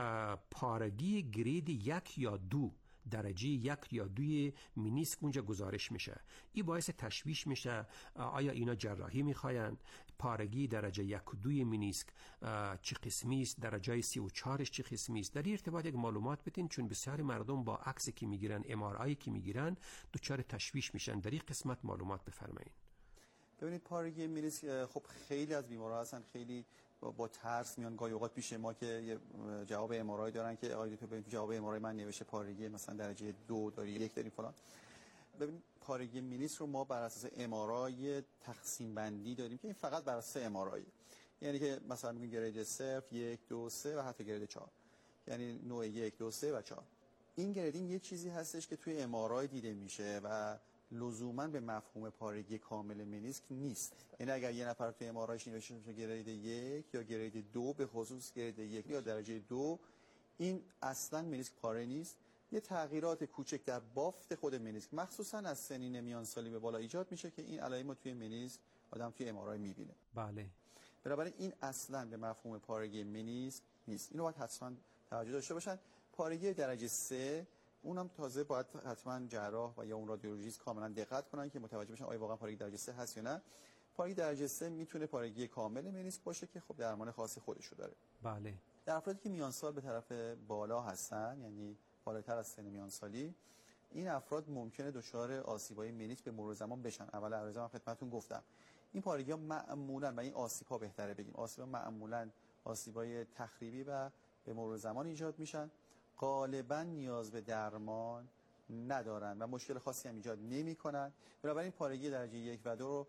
پارگی گرید یک یا دو، درجه یک یا دوی منیسک اونجا گزارش میشه. این باعث تشویش میشه آیا اینا جراحی میخواین، پارگی درجه یک و دوی منیسک چه قسمی است، درجه سی و چهارش چه قسمی است. در این ارتباط یک معلومات بدین، چون بسیار مردم با عکسی که میگیرن، ام آر آی که میگیرن، دچار تشویش میشن. در این قسمت معلومات بفرمایید. ببینید پارگی منیسک خب خیلی از بیمارا هستن خیلی با, با ترس میان. گاهی اوقات پیش ما که جواب ام آر آی دارن که آقای دکتر ببینید جواب ام آر آی من نوشته پارگی مثلا درجه دو داری، یک داری فلان. ببینید پارگی منیسک رو ما بر اساس ام آر آی تقسیم بندی داریم که این فقط بر اساس ام آر آی، یعنی که مثلا میگیم گرید صفر، یک، دو، سه و حتی گرید چهار، یعنی نوع یک، دو، سه و چهار. این گریدینگ یه چیزی هستش که توی ام آر آی دیده میشه و لزوما به مفهوم پارگی کامل منیسک نیست. یعنی اگر یه نفر توی ام آر آیش نوشته باشه گرید یک یا گرید دو، به خصوص گرید یک یا درجه دو، این اصلا منیسک پاره نیست. یه تغییرات کوچک در بافت خود منیسک مخصوصا از سنین میان سالی به بالا ایجاد میشه که این علائم رو توی منیسک آدم توی ام آر آی میبینه. بله. بنابراین این اصلا به مفهوم پارگی منیسک نیست. اینو باید حتما توجه داشته باشن. پارگی درجه سه اونم تازه باید حتما جراح و یا اون رادیولوژیست کاملا دقت کنن که متوجه بشن آیا واقعا پارگی درجه سه هست یا نه. پارگی درجه سه میتونه پارگی کامل منیسک باشه که خب درمان خاص خودشو داره. بله. در افرادی که میان سال به طرف بالا هستن، یعنی بالاتر از سن میان سالی، این افراد ممکنه دچار آسیب‌های منیسک به مرور زمان بشن. اول عرضه من خدمتتون گفتم این پارگی‌ها معمولاً و این آسیب‌ها بهتره بگیم آسیب‌ها معمولاً آسیب‌های تخریبی و به مرور زمان ایجاد میشن، غالبا نیاز به درمان ندارن و مشکل خاصی هم ایجاد نمی‌کنن. بنابراین پارگی درجه یک و دو رو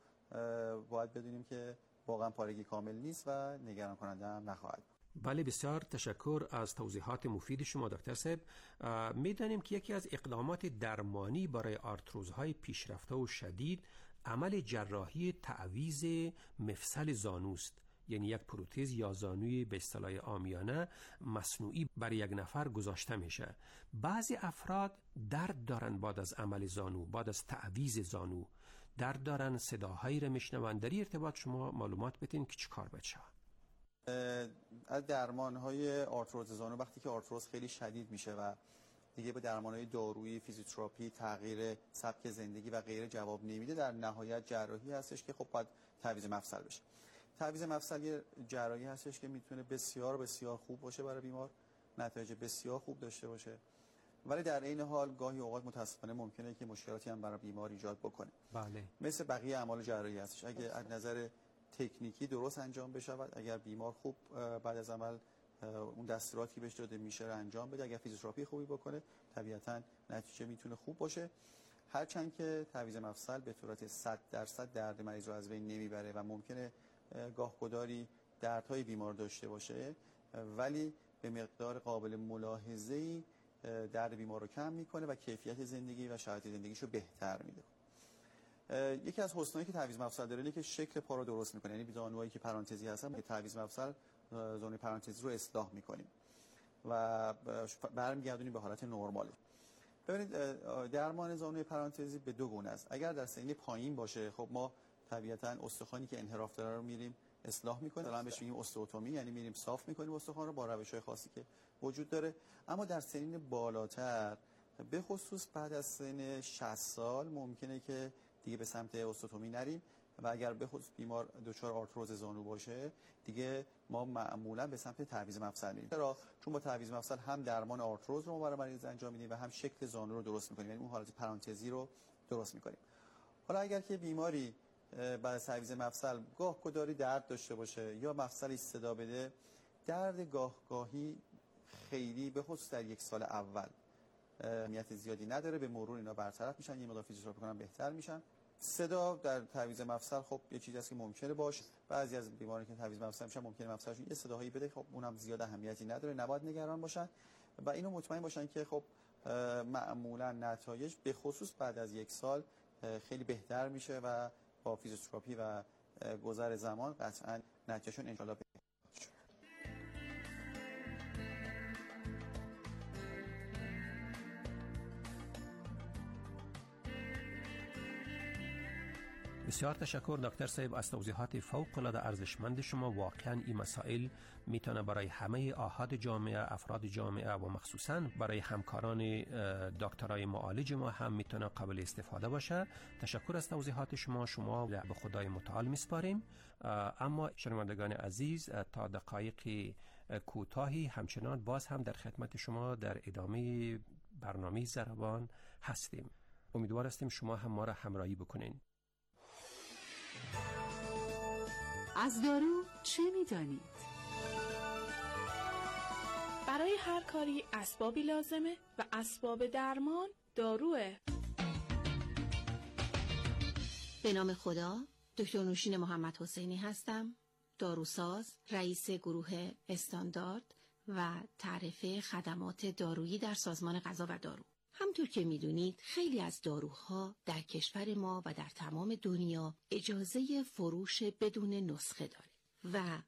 باید بدونیم که واقعا پارگی کامل نیست و نگران کننده هم نخواهد. بله، بسیار تشکر از توضیحات مفید شما دکتر صاحب. می‌دانیم که یکی از اقدامات درمانی برای آرتروزهای پیشرفته و شدید عمل جراحی تعویض مفصل زانوست، یعنی یک پروتز یا زانوی به اصطلاح عامیانه مصنوعی برای یک نفر گذاشته میشه. بعضی افراد درد دارن بعد از عمل زانو، بعد از تعویض زانو درد دارن، صداهایی رو میشنون. در این ارتباط شما معلومات بدین که چیکار باید شه؟ از درمان‌های آرتروز زانو وقتی که آرتروز خیلی شدید میشه و دیگه به درمان‌های دارویی، فیزیوتراپی، تغییر سبک زندگی و غیره جواب نمیده، در نهایت جراحی هستش که خب باید تعویض مفصل بشه. تعویض مفصل یه جراحی هستش که میتونه بسیار بسیار خوب باشه برای بیمار، نتایج بسیار خوب داشته باشه، ولی در این حال گاهی اوقات متاسفانه ممکنه که مشکلاتی هم برای بیمار ایجاد بکنه. بله. مثل بقیه اعمال جراحی هستش. اگه از نظر تکنیکی درست انجام بشود، اگر بیمار خوب بعد از عمل اون دستوراتی که بهش داده میشه رو انجام بده، اگر فیزیوتراپی خوبی بکنه، طبیعتاً نتیجه میتونه خوب باشه. هرچند که تعویض مفصل به صورت صد درصد درد مریض رو از بین نمیبره و ممکنه گاهگداری دردهای بیمار داشته باشه، ولی به مقدار قابل ملاحظه‌ای درد بیمار رو کم میکنه و کیفیت زندگی و شرایط زندگیشو بهتر میده. یکی از حسنایی که تعویض مفصل داره اینه که شکل پا رو درست میکنه، یعنی زانوهایی که پرانتزی هستن که تعویض مفصل زانوی پرانتزی رو اصلاح میکنیم و برمیگردونیم به حالت نرمال. ببینید درمان زانوی پرانتزی به دو گونه است. اگر در سنین پایین باشه خب ما طبیعتاً استخوانی که انحراف داره رو میریم اصلاح میکنیم، مثلا بهش میگیم استئوتومی، یعنی میریم صاف میکنیم استخوان رو با روش‌های خاصی که وجود داره. اما در سنین بالاتر به خصوص بعد از سن شصت سال ممکنه که دیگه به سمت استئوتومی نریم و اگر به خصوص بیمار دچار آرتروز زانو باشه دیگه ما معمولا به سمت تعویض مفصل میریم. چرا؟ چون با تعویض مفصل هم درمان آرتروز رو ما برای مریض انجام میدیم و هم شکل زانو رو درست میکنیم، یعنی اون حالت پرانتزی رو درست میکنیم. حالا اگر که بیماری بعد از تعویض مفصل گاه گداری درد داشته باشه یا مفصل صدا بده، درد گاه گاهی خیلی به خصوص در یک سال اول اهمیت زیادی نداره، به مرور اینا برطرف میشن، یه مقدار فیزیوتراپی کنن بهتر میشن. صدا در تعویض مفصل خب یه چیزی است که ممکنه باشه، بعضی از بیماران که تعویض مفصل میشن ممکنه مفصلشون یه صداهایی بده، خب اونم زیاد اهمیتی نداره، نباید نگران باشن و اینو مطمئن باشن که خب معمولا نتایج به خصوص بعد از یک سال خیلی بهتر میشه و با فیزیوتراپی و گذر زمان قطعا نتیجهشون ان شاءالله بهتر. بسیار تشکر دکتر صاحب از توضیحات فوق العاده ارزشمند شما. واقعا این مسائل میتونه برای همه آحاد جامعه، افراد جامعه و مخصوصا برای همکاران دکترای معالج ما هم میتونه قابل استفاده باشه. تشکر از توضیحات شما. شما به خدای متعال میسپاریم. اما شنوندگان عزیز، تا دقایق کوتاهی همچنان باز هم در خدمت شما در ادامه برنامه ضربان هستیم. امیدوار هستیم شما هم ما را همراهی بکنین. از دارو چه می‌دانید؟ برای هر کاری اسبابی لازمه و اسباب درمان داروه. به نام خدا، دکتر نوشین محمد حسینی هستم، داروساز، رئیس گروه استاندارد و تعرفه خدمات دارویی در سازمان غذا و دارو. همطور که میدونید خیلی از داروها در کشور ما و در تمام دنیا اجازه فروش بدون نسخه داره و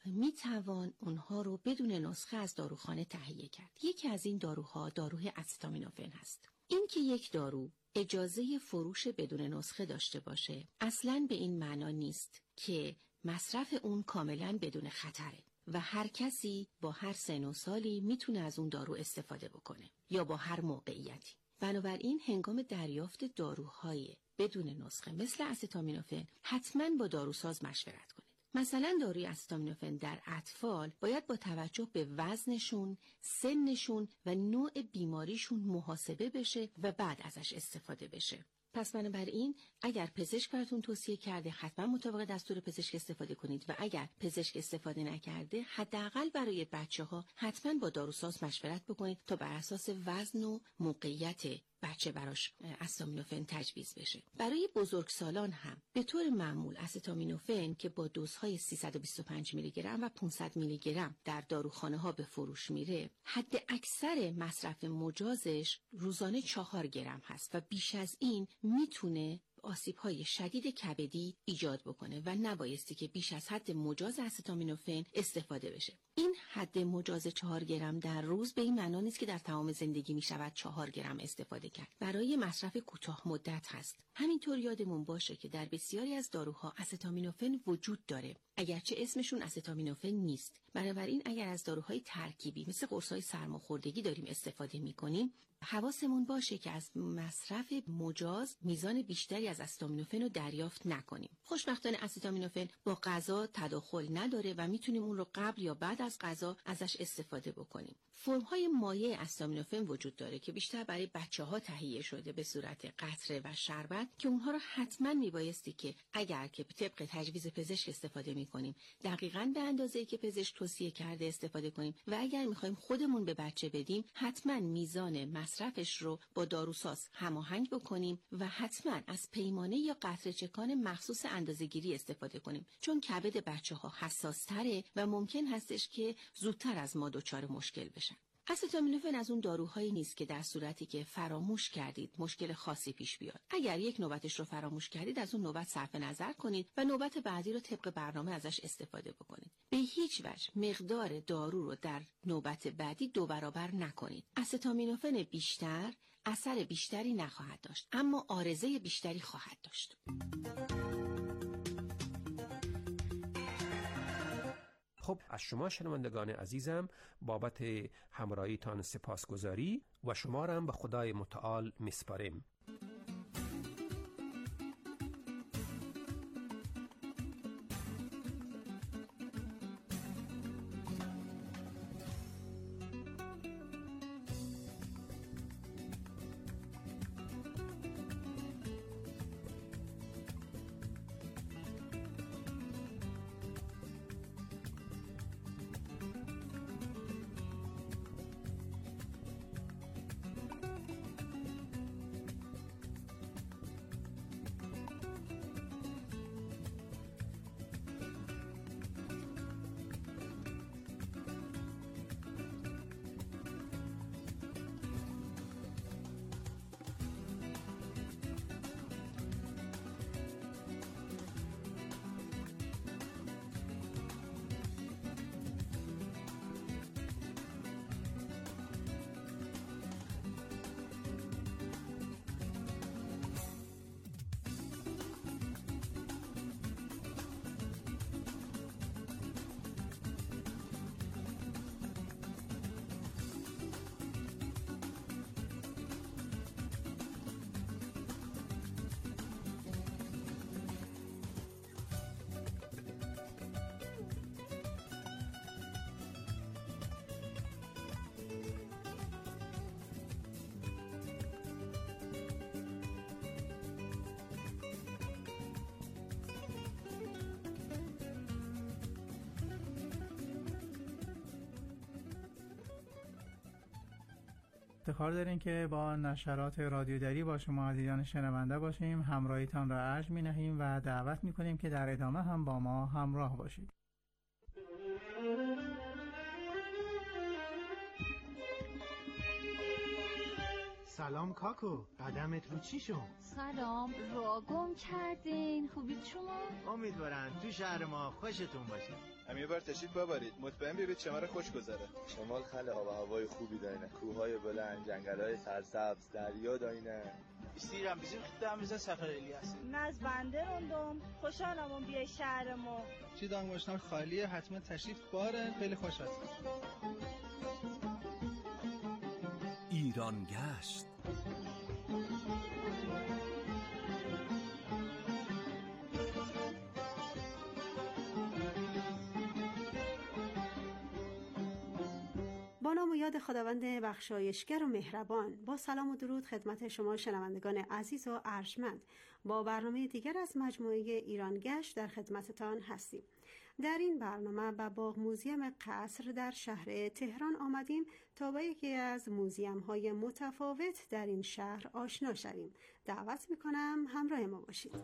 میتوان اونها رو بدون نسخه از داروخانه تهیه کرد. یکی از این داروها داروی استامینوفن هست. این که یک دارو اجازه فروش بدون نسخه داشته باشه اصلاً به این معنا نیست که مصرف اون کاملاً بدون خطره و هر کسی با هر سن و سالی میتونه از اون دارو استفاده بکنه یا با هر موقعیتی. بنابراین هنگام دریافت داروهای بدون نسخه مثل استامینوفن حتما با داروساز مشورت کنید. مثلا داروی استامینوفن در اطفال باید با توجه به وزنشون، سنشون و نوع بیماریشون محاسبه بشه و بعد ازش استفاده بشه. پس بنابراین اگر پزشک براتون توصیه کرده حتما مطابق دستور پزشک استفاده کنید و اگر پزشک استفاده نکرده حداقل برای بچه‌ها حتما با داروساز مشورت بکنید تا بر اساس وزن و موقعیت بچه براش استامینوفن تجویز بشه. برای بزرگسالان هم به طور معمول استامینوفن که با دوزهای سیصد و بیست و پنج میلی گرم و پانصد میلی گرم در داروخانه ها به فروش میره، حد اکثر مصرف مجازش روزانه چهار گرم هست و بیش از این میتونه آسیب‌های شدید کبدی ایجاد بکنه و نبایستی که بیش از حد مجاز استامینوفن استفاده بشه. این حد مجاز چهار گرم در روز به این معنی نیست که در تمام زندگی می شود چهار گرم استفاده کرد. برای مصرف کوتاه مدت هست. همینطور یادمون باشه که در بسیاری از داروها استامینوفن وجود داره، اگرچه اسمشون استامینوفن نیست. بنابراین اگر از داروهای ترکیبی مثل قرص‌های سرماخوردگی داریم استفاده می‌کنیم، حواسمون باشه که از مصرف مجاز میزان بیشتری از استامینوفن رو دریافت نکنیم. خوشبختانه استامینوفن با غذا تداخل نداره و میتونیم اون رو قبل یا بعد از غذا ازش استفاده بکنیم. فرم‌های مایع استامینوفن وجود داره که بیشتر برای بچه‌ها تهیه شده به صورت قطره و شربت که اونها رو حتما میبایستی که اگر که طبق تجویز پزشک استفاده میکنیم دقیقاً به اندازه‌ای که پزشک توصیه کرده استفاده کنیم و اگر میخوایم خودمون به بچه بدیم حتما میزان مصرفش رو با داروساز هماهنگ بکنیم و حتما از پیمانه یا قطره چکان مخصوص اندازه‌گیری استفاده کنیم، چون کبد بچه‌ها حساس تره و ممکن هستش که زودتر از ما دچار مشکل بشن. استامینوفن از اون داروهایی نیست که در صورتی که فراموش کردید مشکل خاصی پیش بیاد. اگر یک نوبتش رو فراموش کردید از اون نوبت صرف نظر کنید و نوبت بعدی رو طبق برنامه ازش استفاده بکنید. به هیچ وجه مقدار دارو رو در نوبت بعدی دو برابر نکنید. استامینوفن بیشتر اثر بیشتری نخواهد داشت، اما عارضه بیشتری خواهد داشت. خب از شما شنوندگان عزیزم بابت همراهیتان سپاسگزاری و شما را هم به خدای متعال میسپاریم. افتخار داریم که با نشرات رادیو دری با شما عزیزان شنونده باشیم. همراهیتان را ارج می نهیم و دعوت می کنیم که در ادامه هم با ما همراه باشید. سلام کاکو، قدمت رو چی شد؟ سلام، را گم کردین. خوبید شما؟ امیدوارم تو شهر ما خوشتون باشه. هم یه بار تشریف ببرید، مطمئن بیارید شماره خوش گذره. شمال خیلی هوا و هوای خوبی داره، کوههای بلند، جنگل‌های سرسبز، دریا داینه. استیرم بزیم خدام بزن سفر الیاس. ناز بنده روندم، خوشحالم اون بیای شهرمو. چی دانگوشتان خالیه، حتما تشریف باره، خیلی خوش هستم. ایران گشت. با نام و یاد خداوند بخشایشگر و مهربان، با سلام و درود خدمت شما شنوندگان عزیز و ارجمند، با برنامه دیگر از مجموعه ایران گشت در خدمتتان هستیم. در این برنامه به باغ موزیم قصر در شهر تهران آمدیم تا با یکی از موزیم های متفاوت در این شهر آشنا شویم. دعوت میکنم همراه ما باشید.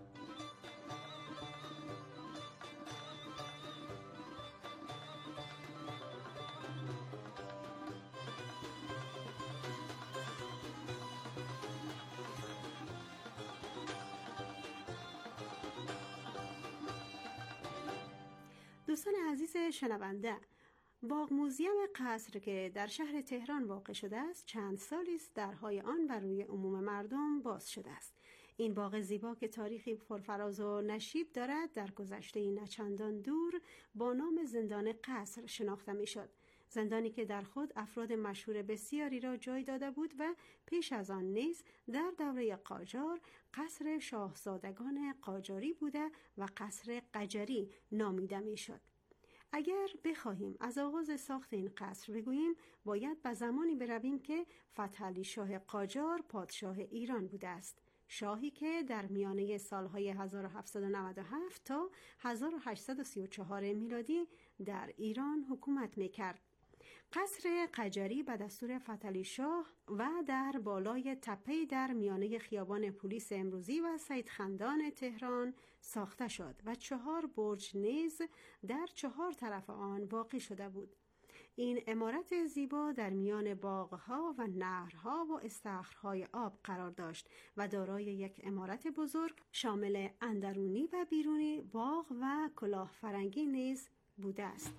دوستان عزیز شنونده، باغ موزیم قصر که در شهر تهران واقع شده است چند سالی است درهای آن بر روی عموم مردم باز شده است. این باغ زیبا که تاریخی پرفراز و نشیب دارد در گذشته نچندان دور با نام زندان قصر شناخته می شد. زندانی که در خود افراد مشهور بسیاری را جای داده بود و پیش از آن نیز در دوره قاجار قصر شاهزادگان قاجاری بوده و قصر قجری نامیده می شد. اگر بخواهیم از آغاز ساخت این قصر بگوییم باید به زمانی برویم که فتحعلی شاه قاجار پادشاه ایران بوده است. شاهی که در میانه سالهای هزار و هفتصد و نود و هفت تا هزار و هشتصد و سی و چهار میلادی در ایران حکومت میکرد. قصر قجری به دستور فتحعلی شاه و در بالای تپه‌ای در میانه خیابان پلیس امروزی و سید خندان تهران ساخته شد و چهار برج نیز در چهار طرف آن واقع شده بود. این عمارت زیبا در میان باغها و نهرها و استخرهای آب قرار داشت و دارای یک عمارت بزرگ شامل اندرونی و بیرونی باغ و کلاه فرنگی نیز بوده است.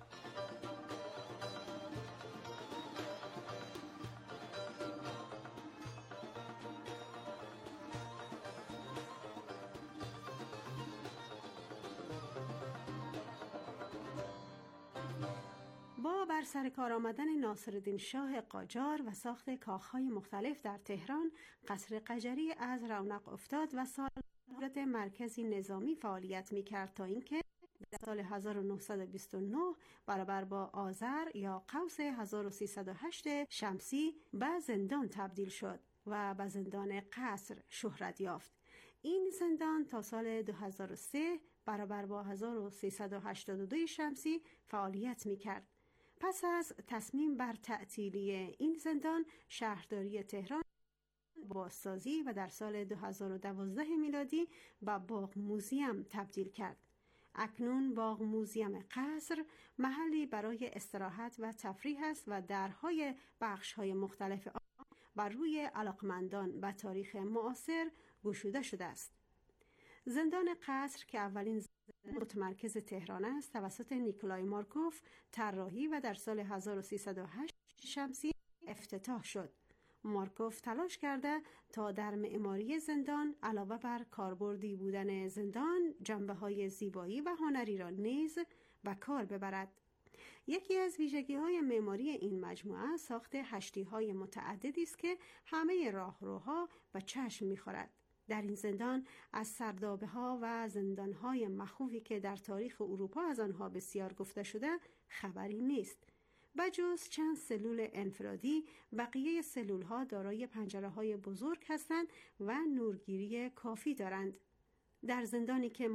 با بر سر کار آمدن ناصرالدین شاه قاجار و ساخت کاخهای مختلف در تهران، قصر قجری از رونق افتاد و صورت مرکزی نظامی فعالیت می‌کرد تا اینکه در سال هزار و نهصد و بیست و نه برابر با آذر یا قوس هزار و سیصد و هشت شمسی به زندان تبدیل شد و به زندان قصر شهرت یافت. این زندان تا سال دو هزار و سه برابر با هزار و سیصد و هشتاد و دو شمسی فعالیت می‌کرد. پس از تصمیم بر تعطیلی این زندان، شهرداری تهران بازسازی و در سال دو هزار و دوازده میلادی به باغ موزیم تبدیل کرد. اکنون باغ موزیم قصر محلی برای استراحت و تفریح است و درهای بخش‌های مختلف آن بر روی علاقمندان به تاریخ معاصر گشوده شده است. زندان قصر که اولین زندان متمرکز تهران است، توسط نیکولای مارکوف طراحی و در سال هزار و سیصد و هشت شمسی افتتاح شد. مارکوف تلاش کرده تا در معماری زندان علاوه بر کاربردی بودن زندان، جنبه‌های زیبایی و هنری را نیز به کار ببرد. یکی از ویژگی‌های معماری این مجموعه ساخت هشتی‌های متعددی است که همه راهروها به چشم می‌خورد. در این زندان از سردابه‌ها و زندان‌های مخوفی که در تاریخ اروپا از آنها بسیار گفته شده خبری نیست. بجز چند سلول انفرادی، بقیه سلول‌ها دارای پنجره‌های بزرگ هستند و نورگیری کافی دارند. در زندانی که